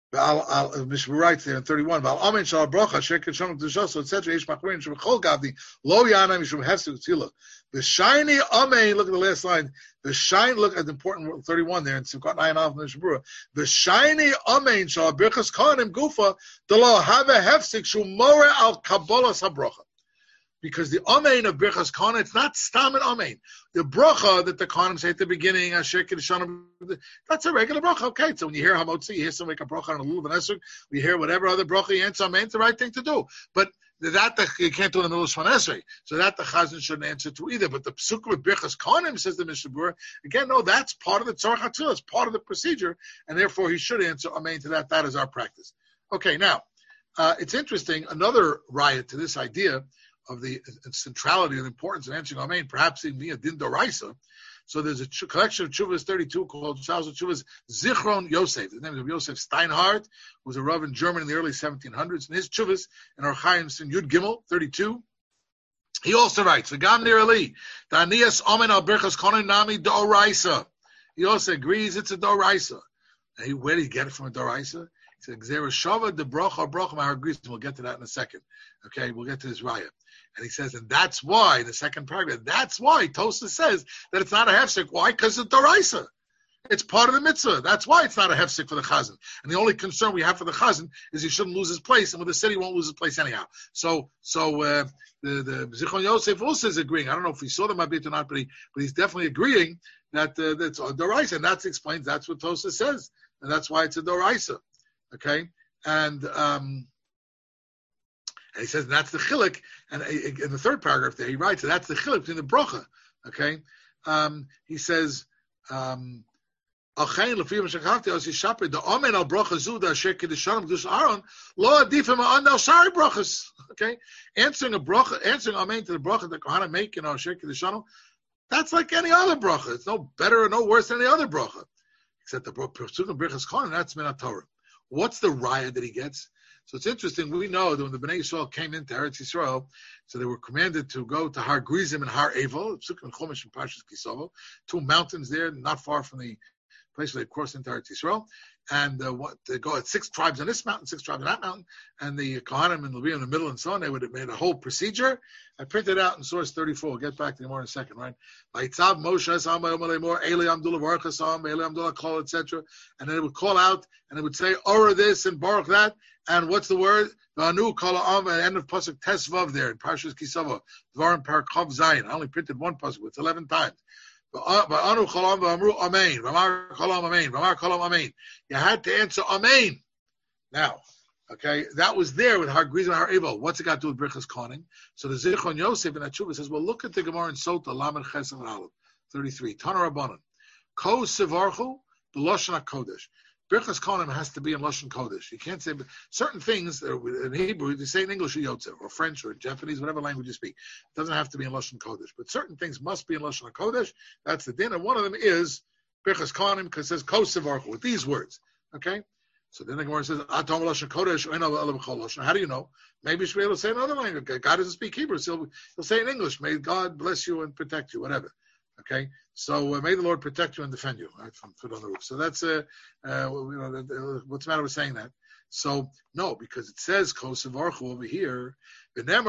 S1: Mishmur writes there in thirty-one, Amen Shal Bracha Asher Kidshanim B'Kdushos et cetera. Yesh Machmirin Shemachol Gavdi Lo Yana Mishum Hefsek Tzila. The shiny Amen, look at the last line. The shine, look at the important thirty-one there in Simchat nine off in the Shabura. The shiny Amen shall birchas kohanim gufa the law have a hefsek shumore al kabbalas habracha. Because the Amen of birchas kohanim, it's not stam and Amen. The bracha that the kohanim say at the beginning, Asher Kidshanim, that's a regular bracha. Okay, so when you hear Hamotzi, you hear someone make a bracha on a lulav and esrog, you hear whatever other bracha you answer Amen, it's the right thing to do. But that the, you can't do in the middle of Shemon Esrei, so that the Chazan shouldn't answer to either. But the Pesukim of Birchas Kohanim, says the Mishabur, again, no, that's part of the Tzorach HaTefillah, it's part of the procedure, and therefore he should answer Amen to that. That is our practice. Okay, now, uh, it's interesting, another riot to this idea of the centrality and importance of answering Amen, perhaps even a Din Doraisa. So there's a ch- collection of Chuvas thirty-two called Chuvas Zichron Yosef. The name is Yosef Steinhardt, who was a Rav in Germany in the early seventeen hundreds. And his Chuvas in our Chaim Sin Yud Gimel thirty-two, he also writes, "V'gam nirali da'anias Amen al Birchas Kohanim nami Doraisa." He also agrees it's a Doraisa. And he, where did he get it from a Doraisa? He said, "Gzera Shava de Bracha Bracha Ma'agris." We'll get to that in a second. Okay, we'll get to this raya. And he says, and that's why, the second paragraph, that's why Tosfos says that it's not a hefsek. Why? Because it's Doraisa. It's part of the mitzvah. That's why it's not a hefsek for the chazan. And the only concern we have for the chazan is he shouldn't lose his place, and with the city, he won't lose his place anyhow. So, so uh, the the Zichron Yosef also is agreeing. I don't know if he saw the Mabit or not, but he but he's definitely agreeing that uh, that's a Doraisa, and that explains that's what Tosfos says, and that's why it's a Doraisa. Okay, and um, and he says and that's the chiluk, and in the third paragraph there he writes that that's the chiluk between the bracha. Okay, um, he says. Um, Okay, answering a bracha answering amen to the bracha that Kohanim make in our Asher Kiddushanim, that's like any other bracha. It's no better or no worse than any other bracha, except the Pesukim Birchas Kohanim, that's Min HaTorah. What's the raya that he gets? So it's interesting. We know that when the Bnei Yisrael came into Eretz Yisrael, so they were commanded to go to Har Grizim and Har Evel, Pesukim and Chumash and Parshas Kisavo, two mountains there, not far from the place where they crossed into Eretz Yisrael. and uh, what they go at six tribes on this mountain, six tribes on that mountain, and the Kohanim and Levi in the middle and so on. They would have made a whole procedure. I printed out in source thirty-four. We'll get back to the more in a second, right? Vayitzav Moshe Sam Vayomar Eli Amdullah Baruch Hasam Eli Amdullah Kol, et cetera. And then it would call out and it would say Ora this and Baruch that. And what's the word? Vanu Kol Am at the end of pasuk Tesvav there in Parshas Kisava. Dvarim Parakov Zayin. I only printed one pasuk. It's eleven times. You had to answer Amen. Now, okay, that was there with Har Grizim and Har Evel. What's it got to do with Birchas Kohanim? So the Zichron Yosef in Atshuva says, well, look at the Gemara in Sota, Lamed Ches and Aleph, thirty-three. Tana Rabbanan. Ko Sevarchu, B'Lashon HaKodesh. Birchas Kohanim has to be in Lashon Kodesh. You can't say certain things in Hebrew. You say in English or Yotze, or French or Japanese, whatever language you speak. It doesn't have to be in Lashon Kodesh, but certain things must be in Lashon Kodesh. That's the din, and one of them is Birchas Kohanim because it says Ko Sevarchu with these words. Okay, so then the Gemara says Atom Lashon Kodesh. How do you know? Maybe you should be able to say another language. God doesn't speak Hebrew, so he'll, he'll say in English. May God bless you and protect you, whatever. Okay, so uh, may the Lord protect you and defend you. Right, from foot on the roof. So that's uh, uh, you know, uh, what's the matter with saying that? So no, because it says Kos Varchu over here. Rather,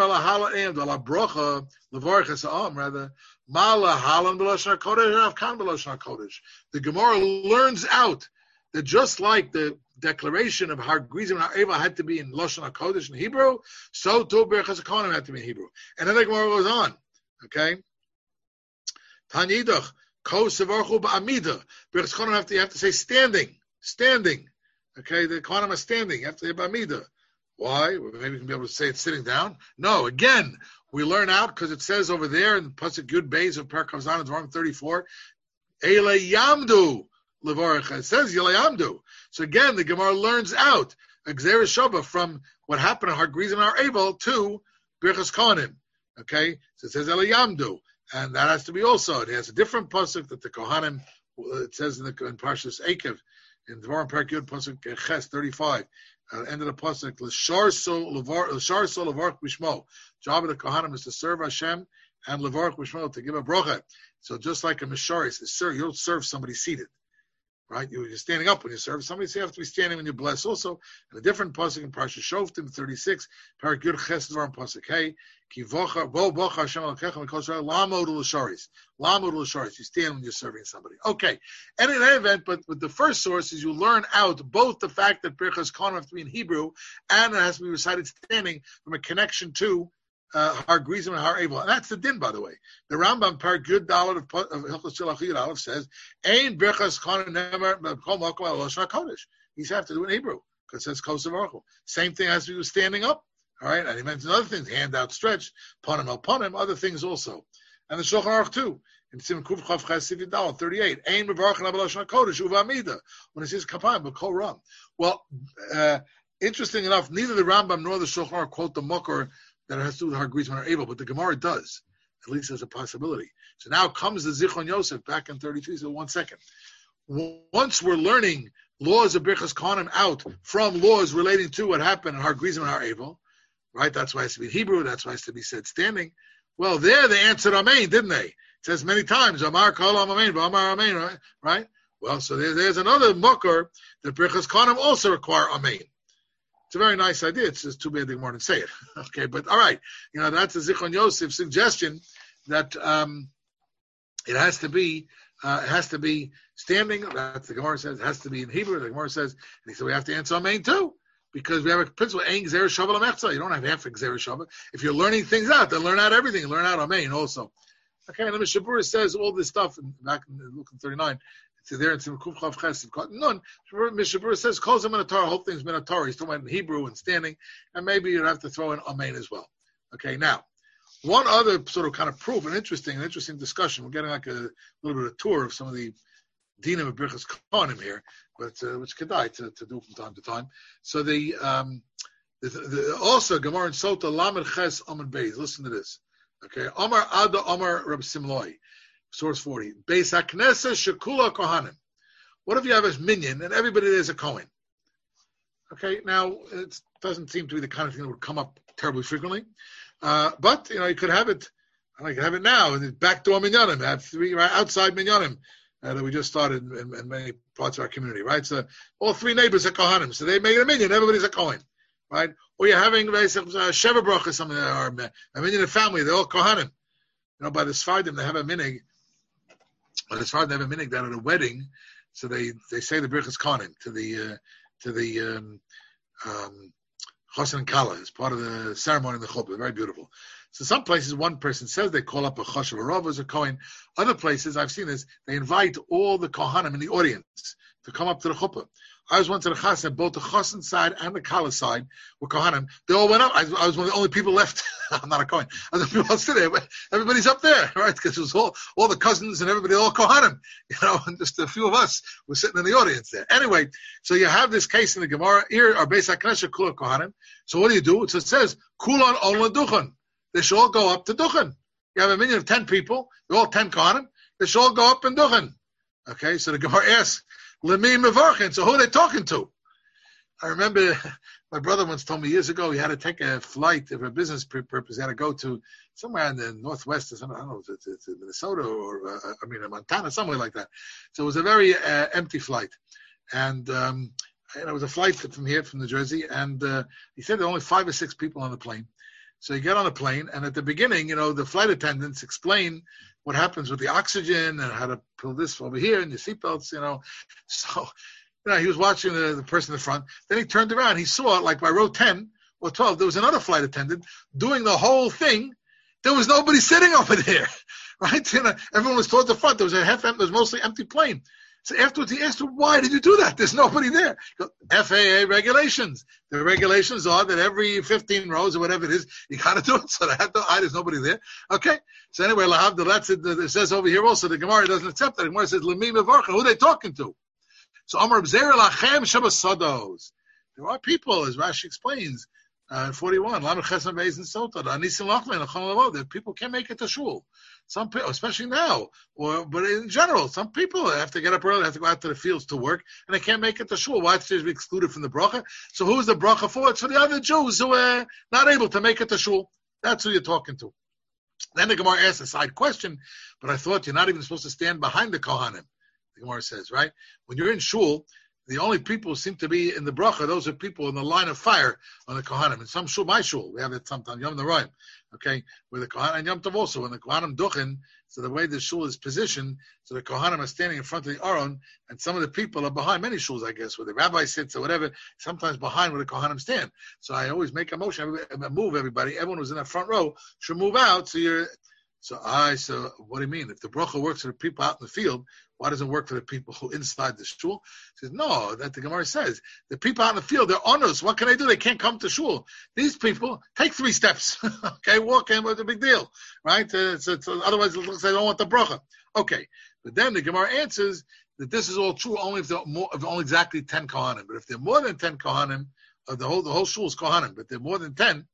S1: the Gemara learns out that just like the declaration of Har Grizim and Har Evel had to be in Lashon HaKodesh in Hebrew, so too Birchas Kohanim had to be in Hebrew. And then the Gemara goes on. Okay. Tanidach, Ko Sevarchu Ba'amida. Birchas Kohanim have to, you have to say standing, standing. Okay, the Kohanim are standing. You have to say Ba'amida. Why? Well, maybe you can be able to say it sitting down. No, again, we learn out because it says over there in Pasuk Yud Beis of Perek Kavzan in Dvarim thirty-four, Ele Yamdu Levarach. It says Ele Yamdu. So again, the Gemara learns out Gzeres Shava from what happened in Har Grizim and Har Evel to Birchas Kohanim. Okay, so it says Ele Yamdu. And that has to be also, it has a different pasuk that the Kohanim, it says in the in Parshas Ekev, in Dvarim Perek Yud, pasuk Ches thirty-five, uh, end of the pasuk, L'shar so levarach b'shmo. Job of the Kohanim is to serve Hashem and levarach b'shmo, to give a bracha. So just like a mishari says, sir, you don't serve somebody seated. Right? You're standing up when you serve somebody, so you have to be standing when you bless also. And a different pasuk in Parshas Shoftim thirty-six, Perek Yud Ches Dvarim pasuk Hey, Ki vocha bo bocha Hashem Elokecha Mikol Yisrael Lamod L'sharis, Lamod L'sharis. You stand when you're serving somebody. Okay, and in any event, but with the first source is you learn out both the fact that Birchas Kohanim have to be in Hebrew and it has to be recited standing from a connection to Uh, Har Grizim and Har Evel. And that's the din, by the way. The Rambam, Perek Yud Dalet of Hilchos Shilach Yud Aleph says, Ein Birchas Kohanim never Kol Makom Al Lashon HaKodesh. You have to do it in Hebrew, because it says Kos Varchu. Same thing has to do standing up. All right? And he mentions other things, hand outstretched, Ponim El Ponim, other things also. And the Shulchan Aruch too. In Sim Kuf Chav Ches Sifid Dalet, thirty-eight. Ein Mevarchen Al Lashon HaKodesh, Uva Amida. When it says Kapayim, but Kol Ram. Well, uh, interesting enough, neither the Rambam nor the Shulchan Aruch quote the Mukar that it has to do with Har Grizim and Har Evel, but the Gemara does. At least there's a possibility. So now comes the Zichron Yosef back in thirty-three. So one second. Once we're learning laws of Birchas Kohanim out from laws relating to what happened in Har Grizim and Har Evel, right? That's why it has to be in Hebrew. That's why it has to be said standing. Well, there they answered Amen, didn't they? It says many times, Amar Kol Amen, Amar Amen, right? Right? Well, so there, there's another Mukar that Birchas Kohanim also require Amen. It's a very nice idea. It's just too bad they want to say it. Okay, but all right. You know, that's a Zichron Yosef suggestion that um, it has to be uh, it has to be standing. That's the Gemara says. It has to be in Hebrew. The Gemara says, and he said we have to answer Amen too, because we have a principle, Ein Gzeres Shava L'Mechza. You don't have half a Gzeres Shava. If you're learning things out, then learn out everything. Learn out Amen also. Okay, and the Mishabura says all this stuff in, back in Luke thirty-nine. So there in Simkuf Chav Ches None. Mishabura says calls him in a Torah. Whole thing's been a Torah. He's talking about in Hebrew and standing, and maybe you'd have to throw in Amen as well. Okay, now one other sort of kind of proof, an interesting, an interesting discussion. We're getting like a little bit of a tour of some of the dinim of Birchas Kohanim here, but uh, which kedai to, to do from time to time. So the, um, the, the also Gemara in Sota Lamed Ches Amud Beis. Listen to this. Okay, Omar Ada Omar Reb Simloi. Source forty. Beis HaKnesses Shekula Kohanim. What if you have a minyan and everybody there's a Kohen? Okay, now it doesn't seem to be the kind of thing that would come up terribly frequently, uh, but you know you could have it. I could have it now, and back door minyanim, have three right outside minyanim, uh, that we just started in, in many parts of our community, right? So all three neighbors are Kohanim, so they make a minyan. Everybody's a Kohen, right? Or you're having uh, Sheva Bracha or something, or a minyan of family. They're all Kohanim. You know, by the Sfardim, they have a minig. By the Sfardim, they have a minig that at a wedding, so they, they say the Birchas Kohanim to the uh, to the um, um, Chosin and Kala as part of the ceremony in the Chuppah. Very beautiful. So some places, one person says they call up a Choshev a Rav as a Kohen. Other places, I've seen this, they invite all the Kohanim in the audience to come up to the Chuppah. I was once at a chasna, both the Chosin side and the Kala side were Kohanim. They all went up. I, I was one of the only people left. I'm not a Kohen. Other people else there. Everybody's up there, right? Because it was all, all the cousins and everybody, all Kohanim. You know, and just a few of us were sitting in the audience there. Anyway, so you have this case in the Gemara. Here are Beis HaKnesset Kula Kohanim. So what do you do? So it says, Kulon Ola Duchan. They should all go up to Duchan. You have a minyan of ten people. They're all ten Kohanim. They should all go up in Duchan. Okay, so the Gemara asks, Lemi Mevarchin. So who are they talking to? I remember my brother once told me years ago he had to take a flight for a business purpose. He had to go to somewhere in the northwest or something. I don't know, to, to, to Minnesota or, uh, I mean, Montana, somewhere like that. So it was a very uh, empty flight. And, um, and it was a flight from here, from New Jersey. And uh, he said there were only five or six people on the plane. So you get on a plane, and at the beginning, you know, the flight attendants explain what happens with the oxygen and how to pull this over here and your seatbelts, you know. So, you know, he was watching the, the person in the front. Then he turned around. He saw, like by row ten or twelve, there was another flight attendant doing the whole thing. There was nobody sitting over there, right? You know, everyone was towards the front. There was a half empty, there was mostly empty plane. So afterwards he asked him, why did you do that? There's nobody there. He goes, F A A regulations. The regulations are that every fifteen rows or whatever it is, you got to do it. So they have to, I, there's nobody there. Okay. So anyway, Lahavdil, that's it. It says over here also, the Gemara doesn't accept that. The Gemara says, Lemi Mevarcha. Who are they talking to? So Amar B'Zer Lachem Shabasados. There are people, as Rashi explains, uh, forty-one, Lamed Chesed Beis and Sota, Anisim Lachlein, Lachon Lavo, that people can't make it to shul. Some people, especially now, or but in general, some people have to get up early, have to go out to the fields to work, and they can't make it to shul. Why should they be excluded from the bracha? So who's the bracha for? It's for the other Jews who are not able to make it to shul. That's who you're talking to. Then the Gemara asks a side question, but I thought you're not even supposed to stand behind the Kohanim. The Gemara says, right? When you're in shul, the only people who seem to be in the bracha, those are people in the line of fire on the Kohanim. In some shul, my shul, we have it sometimes, Yom Noraim, okay, with the Kohanim, and Yom Tov also, when the Kohanim duchen, so the way the shul is positioned, so the Kohanim are standing in front of the Aron, and some of the people are behind many shuls, I guess, where the rabbi sits or whatever, sometimes behind where the Kohanim stand. So I always make a motion, move everybody, everyone who's in that front row should move out, so you're, so I, so what do you mean? If the bracha works for the people out in the field, why doesn't it work for the people who inside the shul? He says, no, that the Gemara says. The people out in the field, they're honors. What can they do? They can't come to shul. These people, take three steps. Okay, walk in, what's the big deal? Right? Uh, so, so otherwise, it looks like they don't want the bracha. Okay. But then the Gemara answers that this is all true only if they're more, if only exactly ten Kohanim. But if they're more than ten Kohanim, uh, the whole the whole shul is Kohanim, but they're more than ten,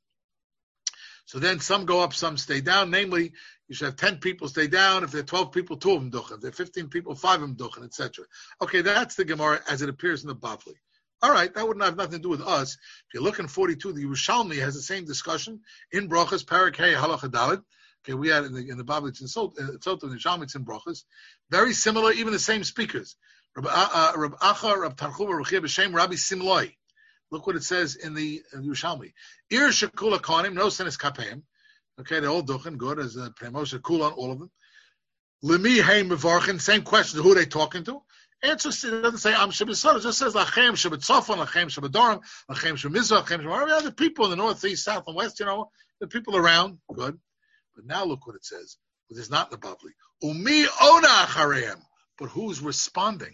S1: so then some go up, some stay down. Namely, you should have ten people stay down. If there are twelve people, two of them duchen. If there are fifteen people, five of them duchen, et cetera. Okay, that's the Gemara as it appears in the Bavli. All right, that wouldn't have nothing to do with us. If you look in forty-two, the Yerushalmi has the same discussion in Brachas, Parak Hey, Halacha Dalet. Okay, we had in the, in the Bavli, it's in Sota, in the Yerushalmi, it's in Brachas. Very similar, even the same speakers. Rab Acha, Rab Tarchuva, Reb Chia B'Shem, Rabbi Simloi. Look what it says in the Yerushalmi. Ir Shekula Kohanim, no sin is Kapeim. Okay, they're all duchen, good, as a Premoshe Kulan, all of them. Lemi Hey Mevarchin, same question, who are they talking to? Answer it doesn't say Am Shebesod, it just says Lachem Shebetzofon, Lachem Shebedorim, Lachem Shemizrach, Lachem Shemar. The people in the north, east, south, and west, you know, the people around, good. But now look what it says, which is not in the Bavli. Umi Ona Achareim, but who's responding?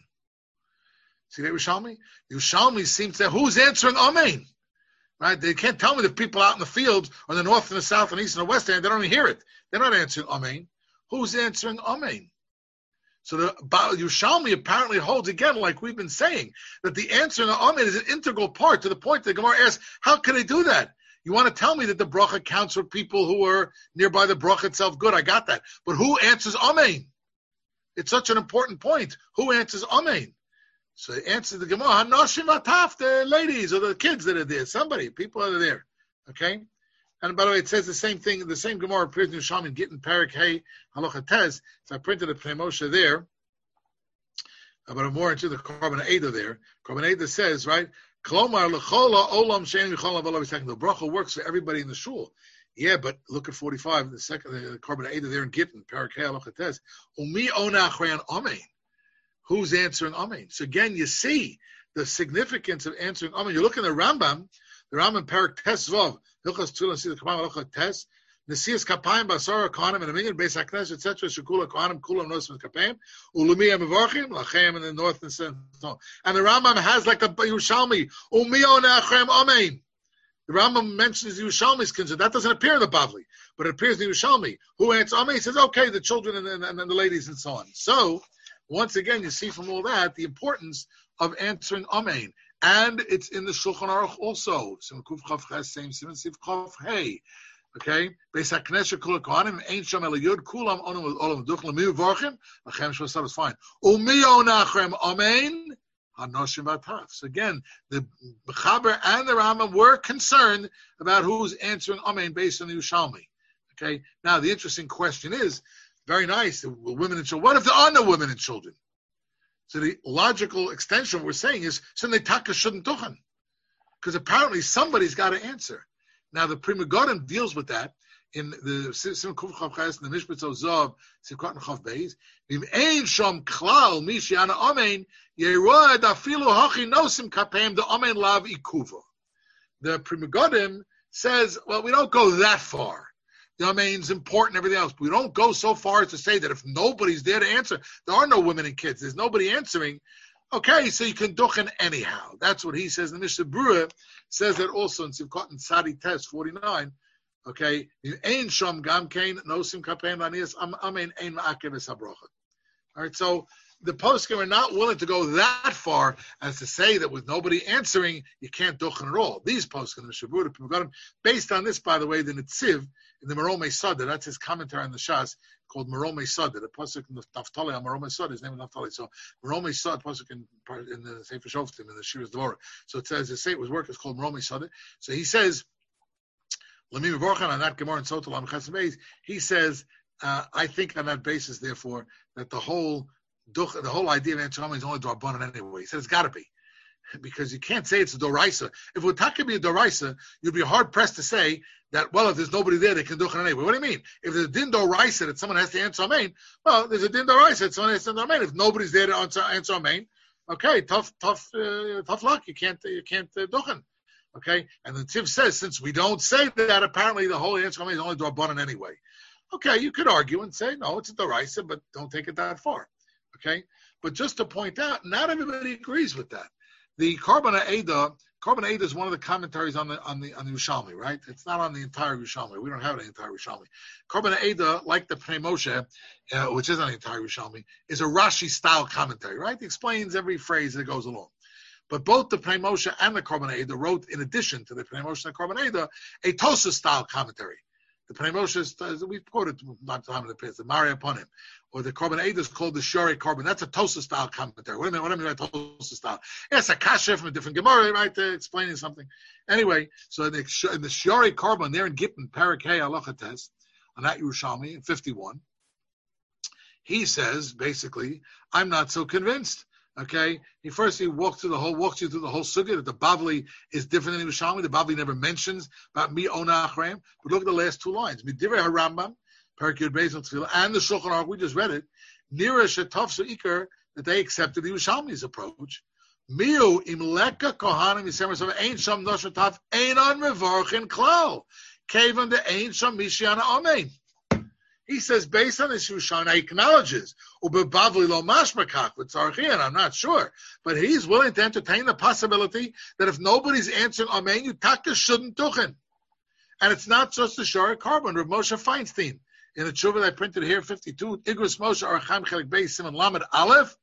S1: See that Yerushalmi? Yerushalmi seems to, who's answering Amen? Right? They can't tell me the people out in the fields on the north and the south and east and the west end, they don't even hear it. They're not answering Amen. Who's answering Amen? So the Yerushalmi apparently holds again, like we've been saying, that the answer in the Amen is an integral part to the point that the Gemara asks, how can they do that? You want to tell me that the bracha counts for people who are nearby the bracha itself? Good, I got that. But who answers Amen? It's such an important point. Who answers Amen? So the answer to the Gemara, Hanoshim Ataf, the ladies or the kids that are there, somebody, people that are there. Okay? And by the way, it says the same thing, the same Gemara appears in Yerushalmi, Gittin Parak Hey Halacha Tez. So I printed a Pnei Moshe there. but I'm more into the Korban Eidah there. Korban Eidah says, right, Klomar lechola olam shein michol avol avol. The bracha works for everybody in the shul. Yeah, but look at forty-five, the second the Korban Eidah there in Gittin, Parakei Alochates. Umi ona achrein amen. Who's answering amen? So again, you see the significance of answering amen. You look in the Rambam, the Rambam Parak Tes Vav, Hilchos Tefillah, see the Kabbalah Halacha Tes. Nesias Kapayim Basara Kohanim and a million Beis Haknesh et cetera. Shekula Kohanim Kulam Nosim Kapayim Ulumiyah Mevarchim Lachem in the north and south. And the Rambam has like a Yerushalmi Umiyo Neachrem Amen. The Rambam mentions Yerushalmi's concern. That doesn't appear in the Bavli, but it appears in the Yerushalmi. Who answers Amen? He says, okay, the children and, and, and the ladies and so on. So once again, you see from all that the importance of answering Amen, and it's in the Shulchan Aruch also. Same Siman Siv Chav Hey. Okay, Beis Haknesh Kula Kohanim Ein Sham Eliyud Kulam Onu Olam Duch Lemiu Vorchim Lachem Shvasar is fine. Umiyo Nachrem Amen Hanoshim Bataf. So again, the Mechaber and the Rambam were concerned about who's answering Amen based on the Yerushalmi. Okay, now the interesting question is, very nice, women and children. What if there are no women and children? So the logical extension of what we're saying is, so the Taka shouldn't duchen, because apparently somebody's got to answer. Now the Pri Megadim deals with that in the Sim Kuf Chav Ches in the Mishpat Zav Sikot Chav Beis. Vim Ein Shom Klal Mishiana Amen Yeroed Afilu Hachi Nosim Kapem the Amen Lav Ikuva. The Pri Megadim says, well, we don't go that far. The Amen's important, everything else. But we don't go so far as to say that if nobody's there to answer, there are no women and kids. There's nobody answering. Okay, so you can duchen anyhow. That's what he says. The Mishnah Berurah says that also in Sivkot and Sadi Test forty-nine. Okay, Ein Shom Gam Kain Nosim Kapein Lanias Amen Ein Ma'akev Esabrocha. All right, so the poskim are not willing to go that far as to say that with nobody answering, you can't duchen at all. These poskim, the Mishnah Berurah, based on this, by the way, the Netziv in the Meromei Sada, that's his commentary on the Shas, called Meromei Sada, the pasuk in the Naftali on Meromei Sada, his name is Naftali. So Meromei Sada, pasuk in, in the Sefer Shoftim, in the Shiras Devorah. So it says, the say his work is called Meromei Sada. So he says, Lamim Vorchan on that Gemara and Sotalam Chesed. He says, uh, I think on that basis, therefore, that the whole the whole idea of answering is only Darbanan anyway. He says it's got to be. Because you can't say it's a Doraisa. If it would be a Doraisa, you'd be hard pressed to say that, well, if there's nobody there, they can do it anyway. What do you mean? If there's a din Doraisa that someone has to answer Amen, well, there's a din Doraisa that someone has to answer Amen. If nobody's there to answer, answer Amen, okay, tough, tough, uh, tough luck. You can't, you can't uh, duchen. Okay, and the Tiv says since we don't say that, apparently the whole answer Amen is only Darbanan anyway. Okay, you could argue and say no, it's a Doraisa, but don't take it that far. Okay, but just to point out, not everybody agrees with that. The Korban Eidah, Korban Eidah is one of the commentaries on the on the on the Yerushalmi, right? It's not on the entire Yerushalmi. We don't have an entire Yerushalmi. Korban Eidah, like the Pnei Moshe, uh, which is on the entire Yerushalmi, is a Rashi style commentary, right? It explains every phrase that goes along. But both the Pnei Moshe and the Korban Eidah wrote, in addition to the Pnei Moshe and the Korban Eidah, a Tosa style commentary. The Pnei Moshe, we've quoted not time in the past, the Mari upon him, or the Korban Eidah is called the Shari Korban. That's a Tosa style commentary. What do I mean? What do I mean by Tosa style? It's a kasha from a different Gemara, right? Uh, explaining something. Anyway, so in the, in the Shari Korban, there in Gittin, Parakei Halacha Test, on that Yerushalmi in fifty-one, he says basically, I'm not so convinced. Okay, he first he walks through the whole walks you through the whole sugya that the Bavli is different than Yerushalmi. The Bavli never mentions about mi ona achreim. But look at the last two lines: Midivrei HaRambam, Perek Yud Beis Tefillah, and the Shulchan Aruch. We just read it. Nira shetafsu ikar that they accepted the Yerushalmi's approach. Miu imleka kohanim yisemer so ein sham noshataf ein on mevarchin klal kevan de ein sham mishiana amen. He says, based on this Yerushalmi, he acknowledges, Ubebavli lo mashmakach with Tzarchian, I'm not sure, but he's willing to entertain the possibility that if nobody's answering Amen, you taka shouldn't duchen. And it's not just the Shari Korban, Rav Moshe Feinstein, in the tshuva that I printed here, fifty-two, Igros Moshe Aracham Chelik Beis Simon Lamed Aleph,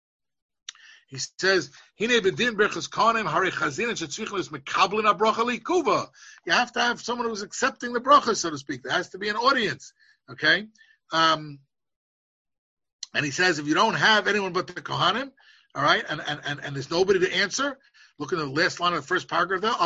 S1: he says, Hine bedin berchas konim hari chazin and shetzrichim is mekablin ha-bracha likuva. You have to have someone who's accepting the bracha, so to speak. There has to be an audience. Okay, um, and he says if you don't have anyone but the Kohanim, all right, and and and, and there's nobody to answer. Look at the last line of the first paragraph there.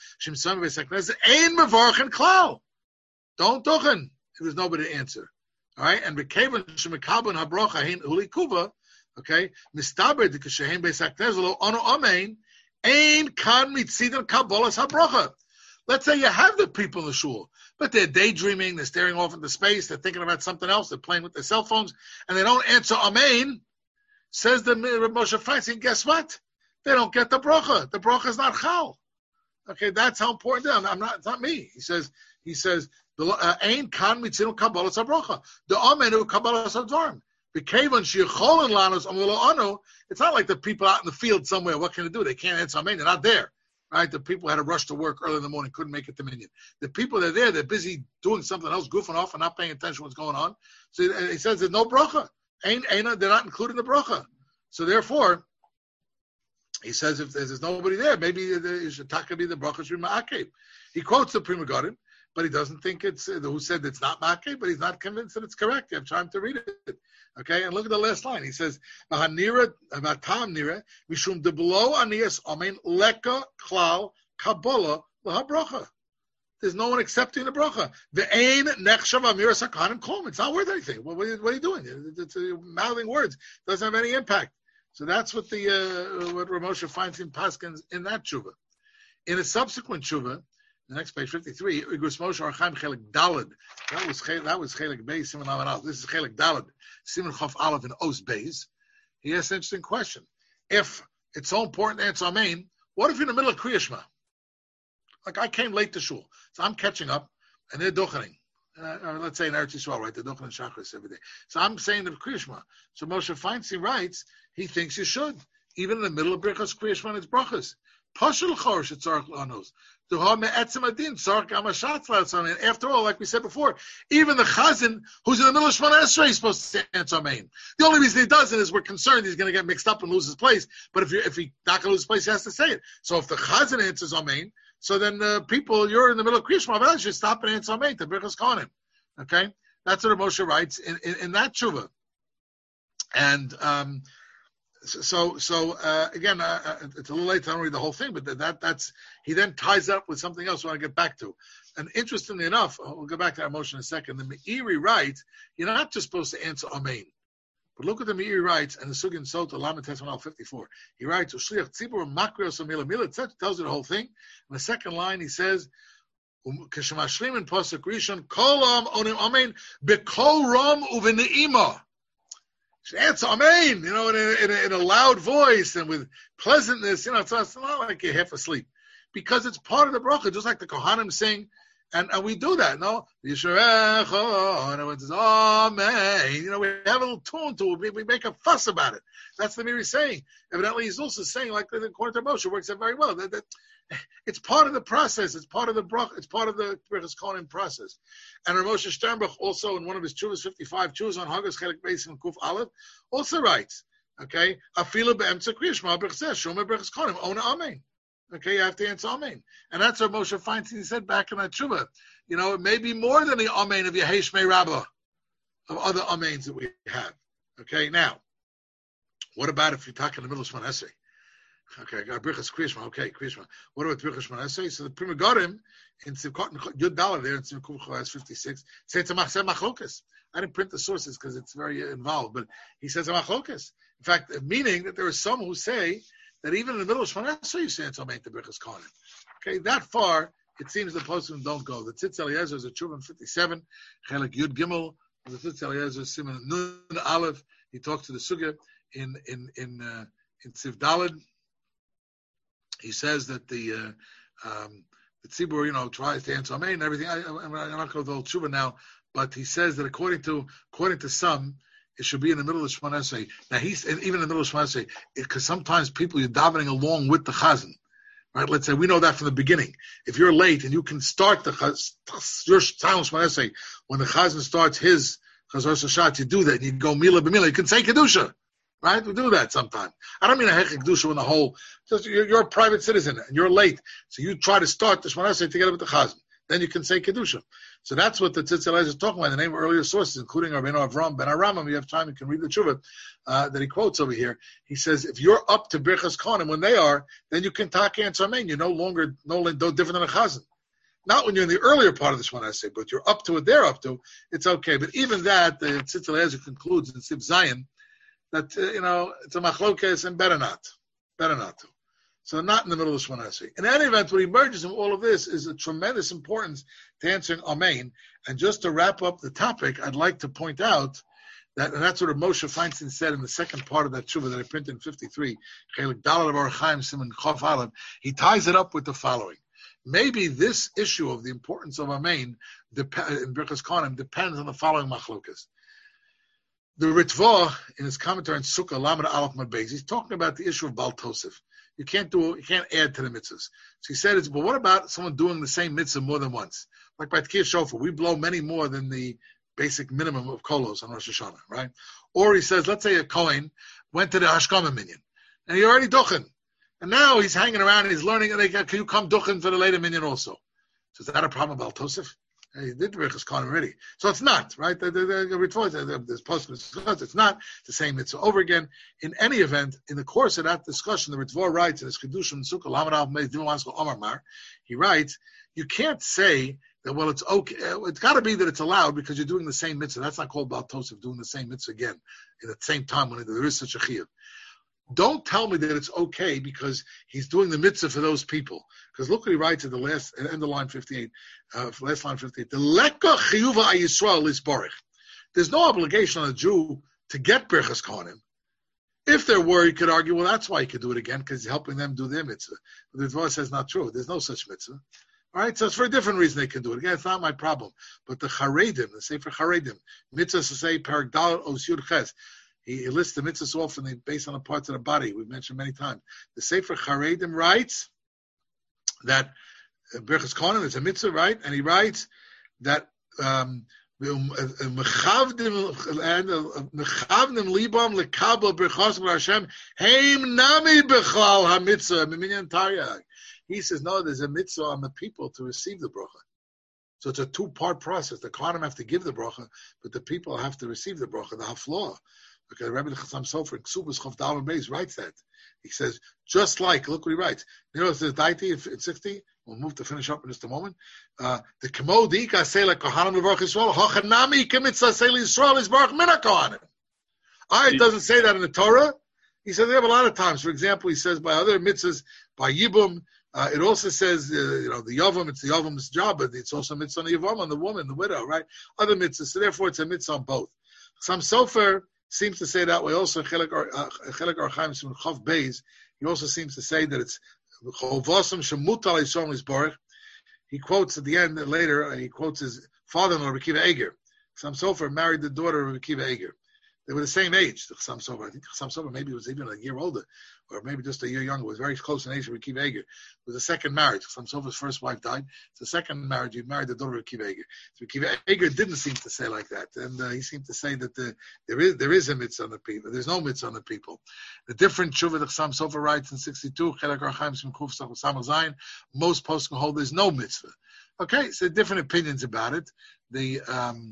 S1: Don't duchen if there's nobody to answer. All right, and Bekevan Shemekabon Habrocha Hein Hulikuva, okay, Mistaber de Kashehem Beisaknezelo Ono Amen, Ein Kan Mitzidon Kabbalas Habrocha. Let's say you have the people in the shul, but they're daydreaming, they're staring off into space, they're thinking about something else, they're playing with their cell phones, and they don't answer Amen. Says the Moshe Feinstein, guess what? They don't get the bracha. The bracha is not chal. Okay, that's how important it is. I'm not. It's not me. He says. He says. Ain kan mitzinu kabbalas habracha. The amenu kabbalas hadvarim. B'kevan sheyicholen lanos amulu anu. It's not like the people out in the field somewhere. What can they do? They can't answer amen. They're not there. Right? The people had to rush to work early in the morning, couldn't make it to minyan. The people that are there, they're busy doing something else, goofing off, and not paying attention to what's going on. So he, he says there's no bracha. Ain, ain, they're not included in the bracha. So therefore, he says if there's nobody there, maybe it should be the bracha should be ma'akev. He quotes the Pri Megadim, but he doesn't think it's uh, who said it's not ma'akev, but he's not convinced that it's correct. You have time to read it. Okay, and look at the last line. He says, "V'hanira v'atam nira mishum deblo anias amen leka klal kabbalah lahabracha." There's no one accepting the bracha. The ain nechshav amiras hakanim klum. It's not worth anything. What, what, are you, what are you doing? It's uh, mouthing words. It doesn't have any impact. So that's what the uh, what Rav Moshe finds in Paskins in that tshuva. In a subsequent tshuva, the next page fifty-three, Igus Moshe Archaim Chelik Dalad. That was that was Chelik Beis Simon Aleph. This is Chelik Dalad Simon Chof Aleph and Os Beis. He has an interesting question. If it's so important to answer Amen, what if you're in the middle of Kriya Shema? Like I came late to shul, so I'm catching up, and they're duchening. Uh, let's say in Eretz Yisrael, right? They're duchening Shachris every day. So I'm saying the Kriya Shema. So Moshe Feinstein writes, he thinks you should, even in the middle of Birchas Kriya Shema and its brachas. Pashul chorish tzarich lanos. Duha me'etzem adin tzarich amashat latzon. After all, like we said before, even the chazan who's in the middle of Shemona Esrei is supposed to answer amen. The only reason he doesn't is we're concerned he's going to get mixed up and lose his place. But if you if he's not going to lose his place, he has to say it. So if the chazan answers amen, so then uh, people, you're in the middle of Kriya Shema, but should stop and answer amen to Birchas Kohanim. Okay, that's what Moshe writes in, in, in that tshuva. And um, so, so uh, again, uh, it's a little late to read the whole thing, but that that's he then ties up with something else I want to get back to. And interestingly enough, we'll go back to that motion in a second. The Meiri writes, you're not just supposed to answer amen. But look what the Meiri writes, and the Sugin Sota, Lamed Tesman fifty-four. He writes, Ushliach Tzibur Makrios Amila Mila. It tells you the whole thing. In the second line, he says, Keshemashlim in Pasuk Rishon, Kol Am Onim Amen, Bekol Ram Uveneima. Answer amen, you know, in a, in, a, in a loud voice and with pleasantness. You know, it's, it's not like you're half asleep, because it's part of the bracha, just like the Kohanim sing, and, and we do that. No, Yisharecha, and everyone says amen. You know, we have a little tune to it. We, we make a fuss about it. That's the Meiri saying. Evidently, he's also saying, like according to Moshe, works out very well. That, that it's part of the process. It's part of the bracha. It's part of the Birchas Kohanim process. And Rav Moshe Sternbuch also in one of his chuvas, fifty-five chuvas on Haggis Chelik Beis and Kuf Aleph, also writes, okay, Afilu be'emtza Kriya Shema b'chzeh shomer Birchas Kohanim ona amen. Okay, you have to answer amen, and that's what Moshe Feinstein said back in that chuva. You know, it may be more than the amen of Yehei Shmei Rabbah, of other amens that we have. Okay, now, what about if you're talking in the middle of Shemona Esrei? Okay, got Birchas Kriya Shema. Okay, Kriya Shema. What about Birchas Shemona Esrei? So the Pri Megadim in Simchat Yud Daled there in Simchat Chuvas fifty-six says it's a machlokas. I didn't print the sources because it's very involved, but he says a machlokas. In fact, meaning that there are some who say that even in the middle of Shemona Esrei you say it's amen to Birchas Kohanim. Okay, that far it seems the poskim don't go. The Tzitz Eliezer is a Chuvah fifty-seven, Chelik Yud Gimel. The Tzitz Eliezer Simon Nun Aleph. He talks to the sugya in in in uh, in Tziv Daled. He says that the uh, um, the tzibur, you know, tries to answer amen and everything. I, I'm not going to go to the now, but he says that according to according to some, it should be in the middle of Shemona Esrei. Now he's even in the middle of Shemona Esrei, because sometimes people you're davening along with the chazan, right? Let's say we know that from the beginning. If you're late and you can start the your silent Shemona Esrei when the chazan starts his chazar sashat, you do that and you go mila b'mila. You can say kedusha. Right? We do that sometimes. I don't mean a hechik kedusha in the whole. Just you're, you're a private citizen and you're late, so you try to start the Shemona Esrei together with the chazan. Then you can say kedusha. So that's what the Tzitz Eliezer is talking about. In the name of earlier sources, including Rabbeinu Avram ben Aramam. You have time, you can read the tshuva uh, that he quotes over here. He says, if you're up to Birchas Kohanim when they are, then you can talk answer amen. You're no longer no, no different than a chazan. Not when you're in the earlier part of the Shemona Esrei, but you're up to it, they're up to, it's okay. But even that, the Tzitz Eliezer concludes in Sib Zion that, uh, you know, it's a machlokes and better not. Better not to. So not in the middle of the Shemona Esrei. In any event, what emerges from all of this is a tremendous importance to answering Amen. And just to wrap up the topic, I'd like to point out that, and that's what Moshe Feinstein said in the second part of that tshuva that I printed in fifty-three, Chelik Daled of Orach Chaim Siman Chof Aleph, he ties it up with the following. Maybe this issue of the importance of Amen dep- in Birchas Kohanim depends on the following machlokas. The Ritva, in his commentary on Sukkah, Lamed Aleph Mad Beis, he's talking about the issue of Baal Tosef. You can't do, you can't add to the mitzvahs. So he said, it's, but what about someone doing the same mitzvah more than once? Like by Tkiyah Shofar, we blow many more than the basic minimum of kolos on Rosh Hashanah, right? Or he says, let's say a Kohen went to the Hashkama minyan, and he already duchen. And now he's hanging around and he's learning, and they go, can you come duchen for the later minyan also? So is that a problem about Tosef? He did the Birchas Kohanim already. So it's not, right? The, the, the, the, the post discussed, it's not the same mitzvah over again. In any event, in the course of that discussion, the Ritva writes in his Kedushim Sukkah, Lamed Aleph Mad Beis, Omar Mar, he writes, you can't say that, well, it's okay, it's got to be that it's allowed because you're doing the same mitzvah. That's not called Baal Tosef, doing the same mitzvah again in the same time when there is such a chiyuv. Don't tell me that it's okay because he's doing the mitzvah for those people. Because look what he writes at the last, at the end of line fifty-eight, uh, last line fifty-eight. The lekka chiyuva Yisrael is borich. There's no obligation on a Jew to get Birchas Kohanim. If there were, you could argue, well, that's why he could do it again, because he's helping them do their mitzvah. But the Dvar says not true. There's no such mitzvah. All right, so it's for a different reason they can do it. Again, it's not my problem. But the Charedim, the Sefer Charedim, mitzvah to say, Perek Daled Os Yud Ches, he lists the mitzvahs often based on the parts of the body. We've mentioned many times. The Sefer Charedim writes that Birchas Kohanim is a mitzvah, right? And he writes that um, mechavdim libam lekabel birchos b'Hashem heim nami bechlal hamitzvah miminyan taryag. He says, no, there's a mitzvah on the people to receive the bracha. So it's a two-part process. The Kohanim have to give the bracha, but the people have to receive the bracha, the haflah. Okay, Rabbi Chassam Sofer in Ksubas Chof Daled Beis writes that. He says, just like, look what he writes. You know, it says Daiti in sixty. We'll move to finish up in just a moment. Uh, the Kemo Dika say like Kohanim Levarach Yisrael, Hochanami Kemitzah say Yisrael is Baruch Mina Kohanim. I it doesn't say that in the Torah. He says they have a lot of times. For example, he says by other mitzvahs, by Yibum, uh, it also says, uh, you know, the Yavam, it's the Yavam's job, but it's also a mitzvah on the Yavam, on the woman, the widow, right? Other mitzvahs. So therefore, it's a mitzvah on both. Some Sofer seems to say that way also. Chelik Orach Chaim Siman Chof Beis, he also seems to say that it's Chovosam Shemutal Yisrael Yisborach. He quotes at the end later. He quotes his father-in-law Rabbi Akiva Eiger. Chassam Sofer married the daughter of Rabbi Akiva Eiger. They were the same age. Chassam Sofer, I think Chassam Sofer maybe was even a year older, or maybe just a year younger. It was very close in age to Rabbi Akiva Eiger. It was a second marriage. Chassam Sofer's first wife died. It's the second marriage. He married the daughter of Rabbi Akiva Eiger. So Rabbi Akiva Eiger didn't seem to say like that, and uh, he seemed to say that the, there is there is a mitzvah on the people. There's no mitzvah on the people. The different tshuva that Chassam Sofer writes in sixty-two, Chelik Orach Chaim Siman Kuf Samach Zayin, most posts can hold there's no mitzvah. Okay, so different opinions about it. The um,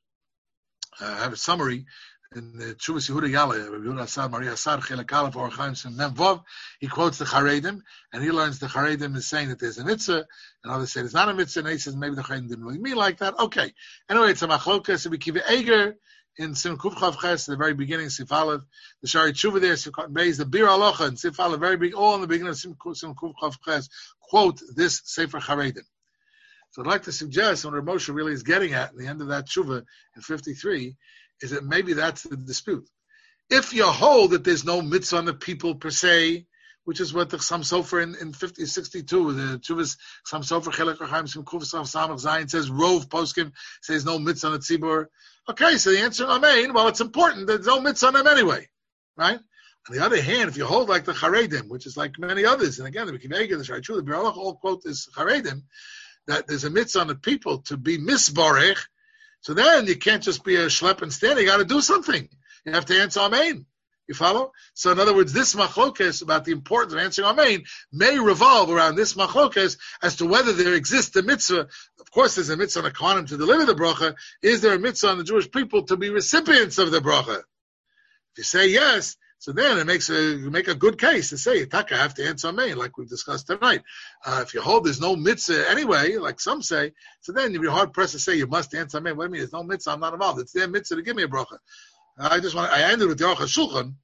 S1: I have a summary. In the Tshuvas Yehuda Yale, Rabbi Yehuda Asad, Maria Asad, Chelik Aleph, Orach Chaim Siman Mem Vav, he quotes the Charedim, and he learns the Charedim is saying that there's a mitzvah, and others say it's not a mitzvah, and he says maybe the Charedim didn't really mean like that. Okay. Anyway, it's a machlokas, Rabbi Akiva Eiger, in Sim Kuf Chav Ches, the very beginning, Sif Aleph, the Shari Tshuva there, Sif Katan Beis, the Bir Alocha, and Sif Aleph, very big, all in the beginning of Sim Kuf Chav Ches, quote this Sefer Charedim. So I'd like to suggest, what Rav Moshe really is getting at in the end of that Tshuva in fifty-three, is that maybe that's the dispute. If you hold that there's no mitzvah on the people per se, which is what the Chassam Sofer in, in fifty sixty-two, the Chuvas Chassam Sofer Chelik Orach Chaim Siman Kuf Samach Zayin says, Rov Poskim says no mitzvah on the tzibur. Okay, so the answer, Amen, well, it's important, there's no mitzvah on them anyway, right? On the other hand, if you hold like the Charedim, which is like many others, and again, the Akiva Eiger, the Shari Tshuva, the Bir Alocha all quote this Charedim, that there's a mitzvah on the people to be misbarech. So then you can't just be a schlep and stand. You got to do something. You have to answer Amen. You follow? So in other words, this machlokes about the importance of answering Amen may revolve around this machlokes as to whether there exists a mitzvah. Of course, there's a mitzvah on the Kohanim to deliver the bracha. Is there a mitzvah on the Jewish people to be recipients of the bracha? If you say yes, So then it makes a make a good case to say, Taka, I have to answer amen, like we've discussed tonight. Uh, if you hold there's no mitzvah anyway, like some say, so then you'd be hard pressed to say you must answer amen. What do you mean? There's no mitzvah, I'm not involved. It's their mitzvah to give me a bracha. I just want. I ended with the Aruch HaShulchan,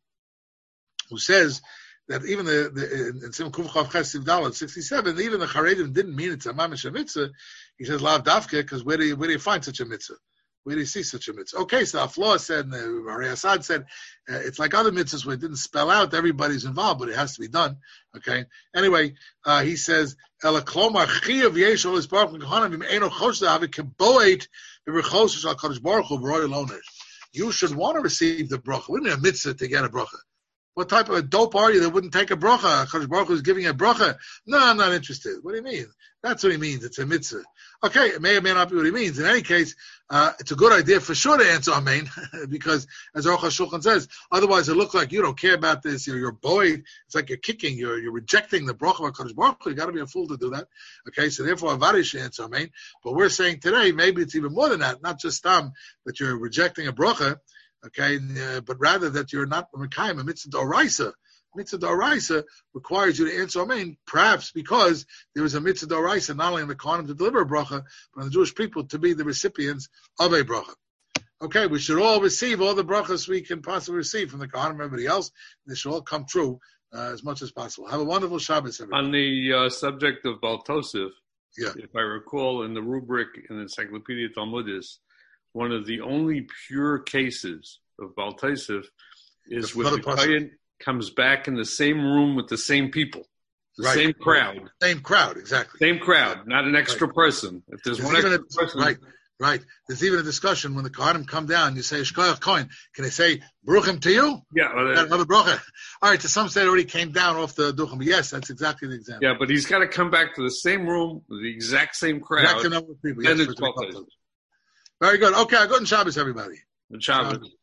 S1: who says that even the, the in Sim Kuf Chav Ches Siv Daled sixty-seven, even the Charedim didn't mean it's a mamish mitzvah. He says lav dafke, because where do you, where do you find such a mitzvah? Where do you see such a mitzvah? Okay, so Afloah said, and uh, Hari Assad said, uh, it's like other mitzvahs where it didn't spell out everybody's involved, but it has to be done. Okay. Anyway, uh, he says, Ela klomar chiyav yesh ol isbarach mekahanim im eno chosh lehavi keboet b'berchos shal kadosh baruch hu v'roy lonesh. You should want to receive the bracha. We need a mitzvah to get a bracha. What type of a dope are you that wouldn't take a bracha? Kadosh Baruch Hu is giving a bracha. No, I'm not interested. What do you mean? That's what he means. It's a mitzvah. Okay, it may or may not be what he means. In any case, uh, it's a good idea for sure to answer amen, because as Aruch HaShulchan says, otherwise it looks like you don't care about this. You're, you're buoyed. It's like you're kicking. You're you're rejecting the bracha of Kadosh Baruch Hu. You got to be a fool to do that. Okay, so therefore Avadi should answer amen. But we're saying today maybe it's even more than that. Not just um that you're rejecting a bracha. Okay, uh, but rather that you're not Mekayim, a mitzvah d'oraisa. Mitzvah d'oraisa requires you to answer amen, perhaps because there is a mitzvah d'oraisa not only in the Kohanim to deliver a bracha, but in the Jewish people to be the recipients of a bracha. Okay, we should all receive all the brachas we can possibly receive from the Kohanim and everybody else. This should all come true uh, as much as possible. Have a wonderful Shabbos, everybody.
S2: On the uh, subject of Baal Tosef,
S1: yeah.
S2: If I recall, in the rubric in the Encyclopedia Talmudis, one of the only pure cases of Baal Tosef is when the Kohen comes back in the same room with the same people, the
S1: right.
S2: same crowd.
S1: Same crowd, exactly.
S2: Same crowd, not an extra right. person. If there's, there's one extra a, person.
S1: Right, right. There's even a discussion when the Kohanim come down, you say, Shkoyach Kohen, can they say, Baruchim to you?
S2: Yeah. Well,
S1: that another bracha. All right, to some say it already came down off the Duchim. But yes, that's exactly the example.
S2: Yeah, but he's got to come back to the same room with the exact same crowd.
S1: Exact number of people.
S2: Yes,
S1: Very good. Okay, good Shabbos, everybody.
S2: Good Shabbos.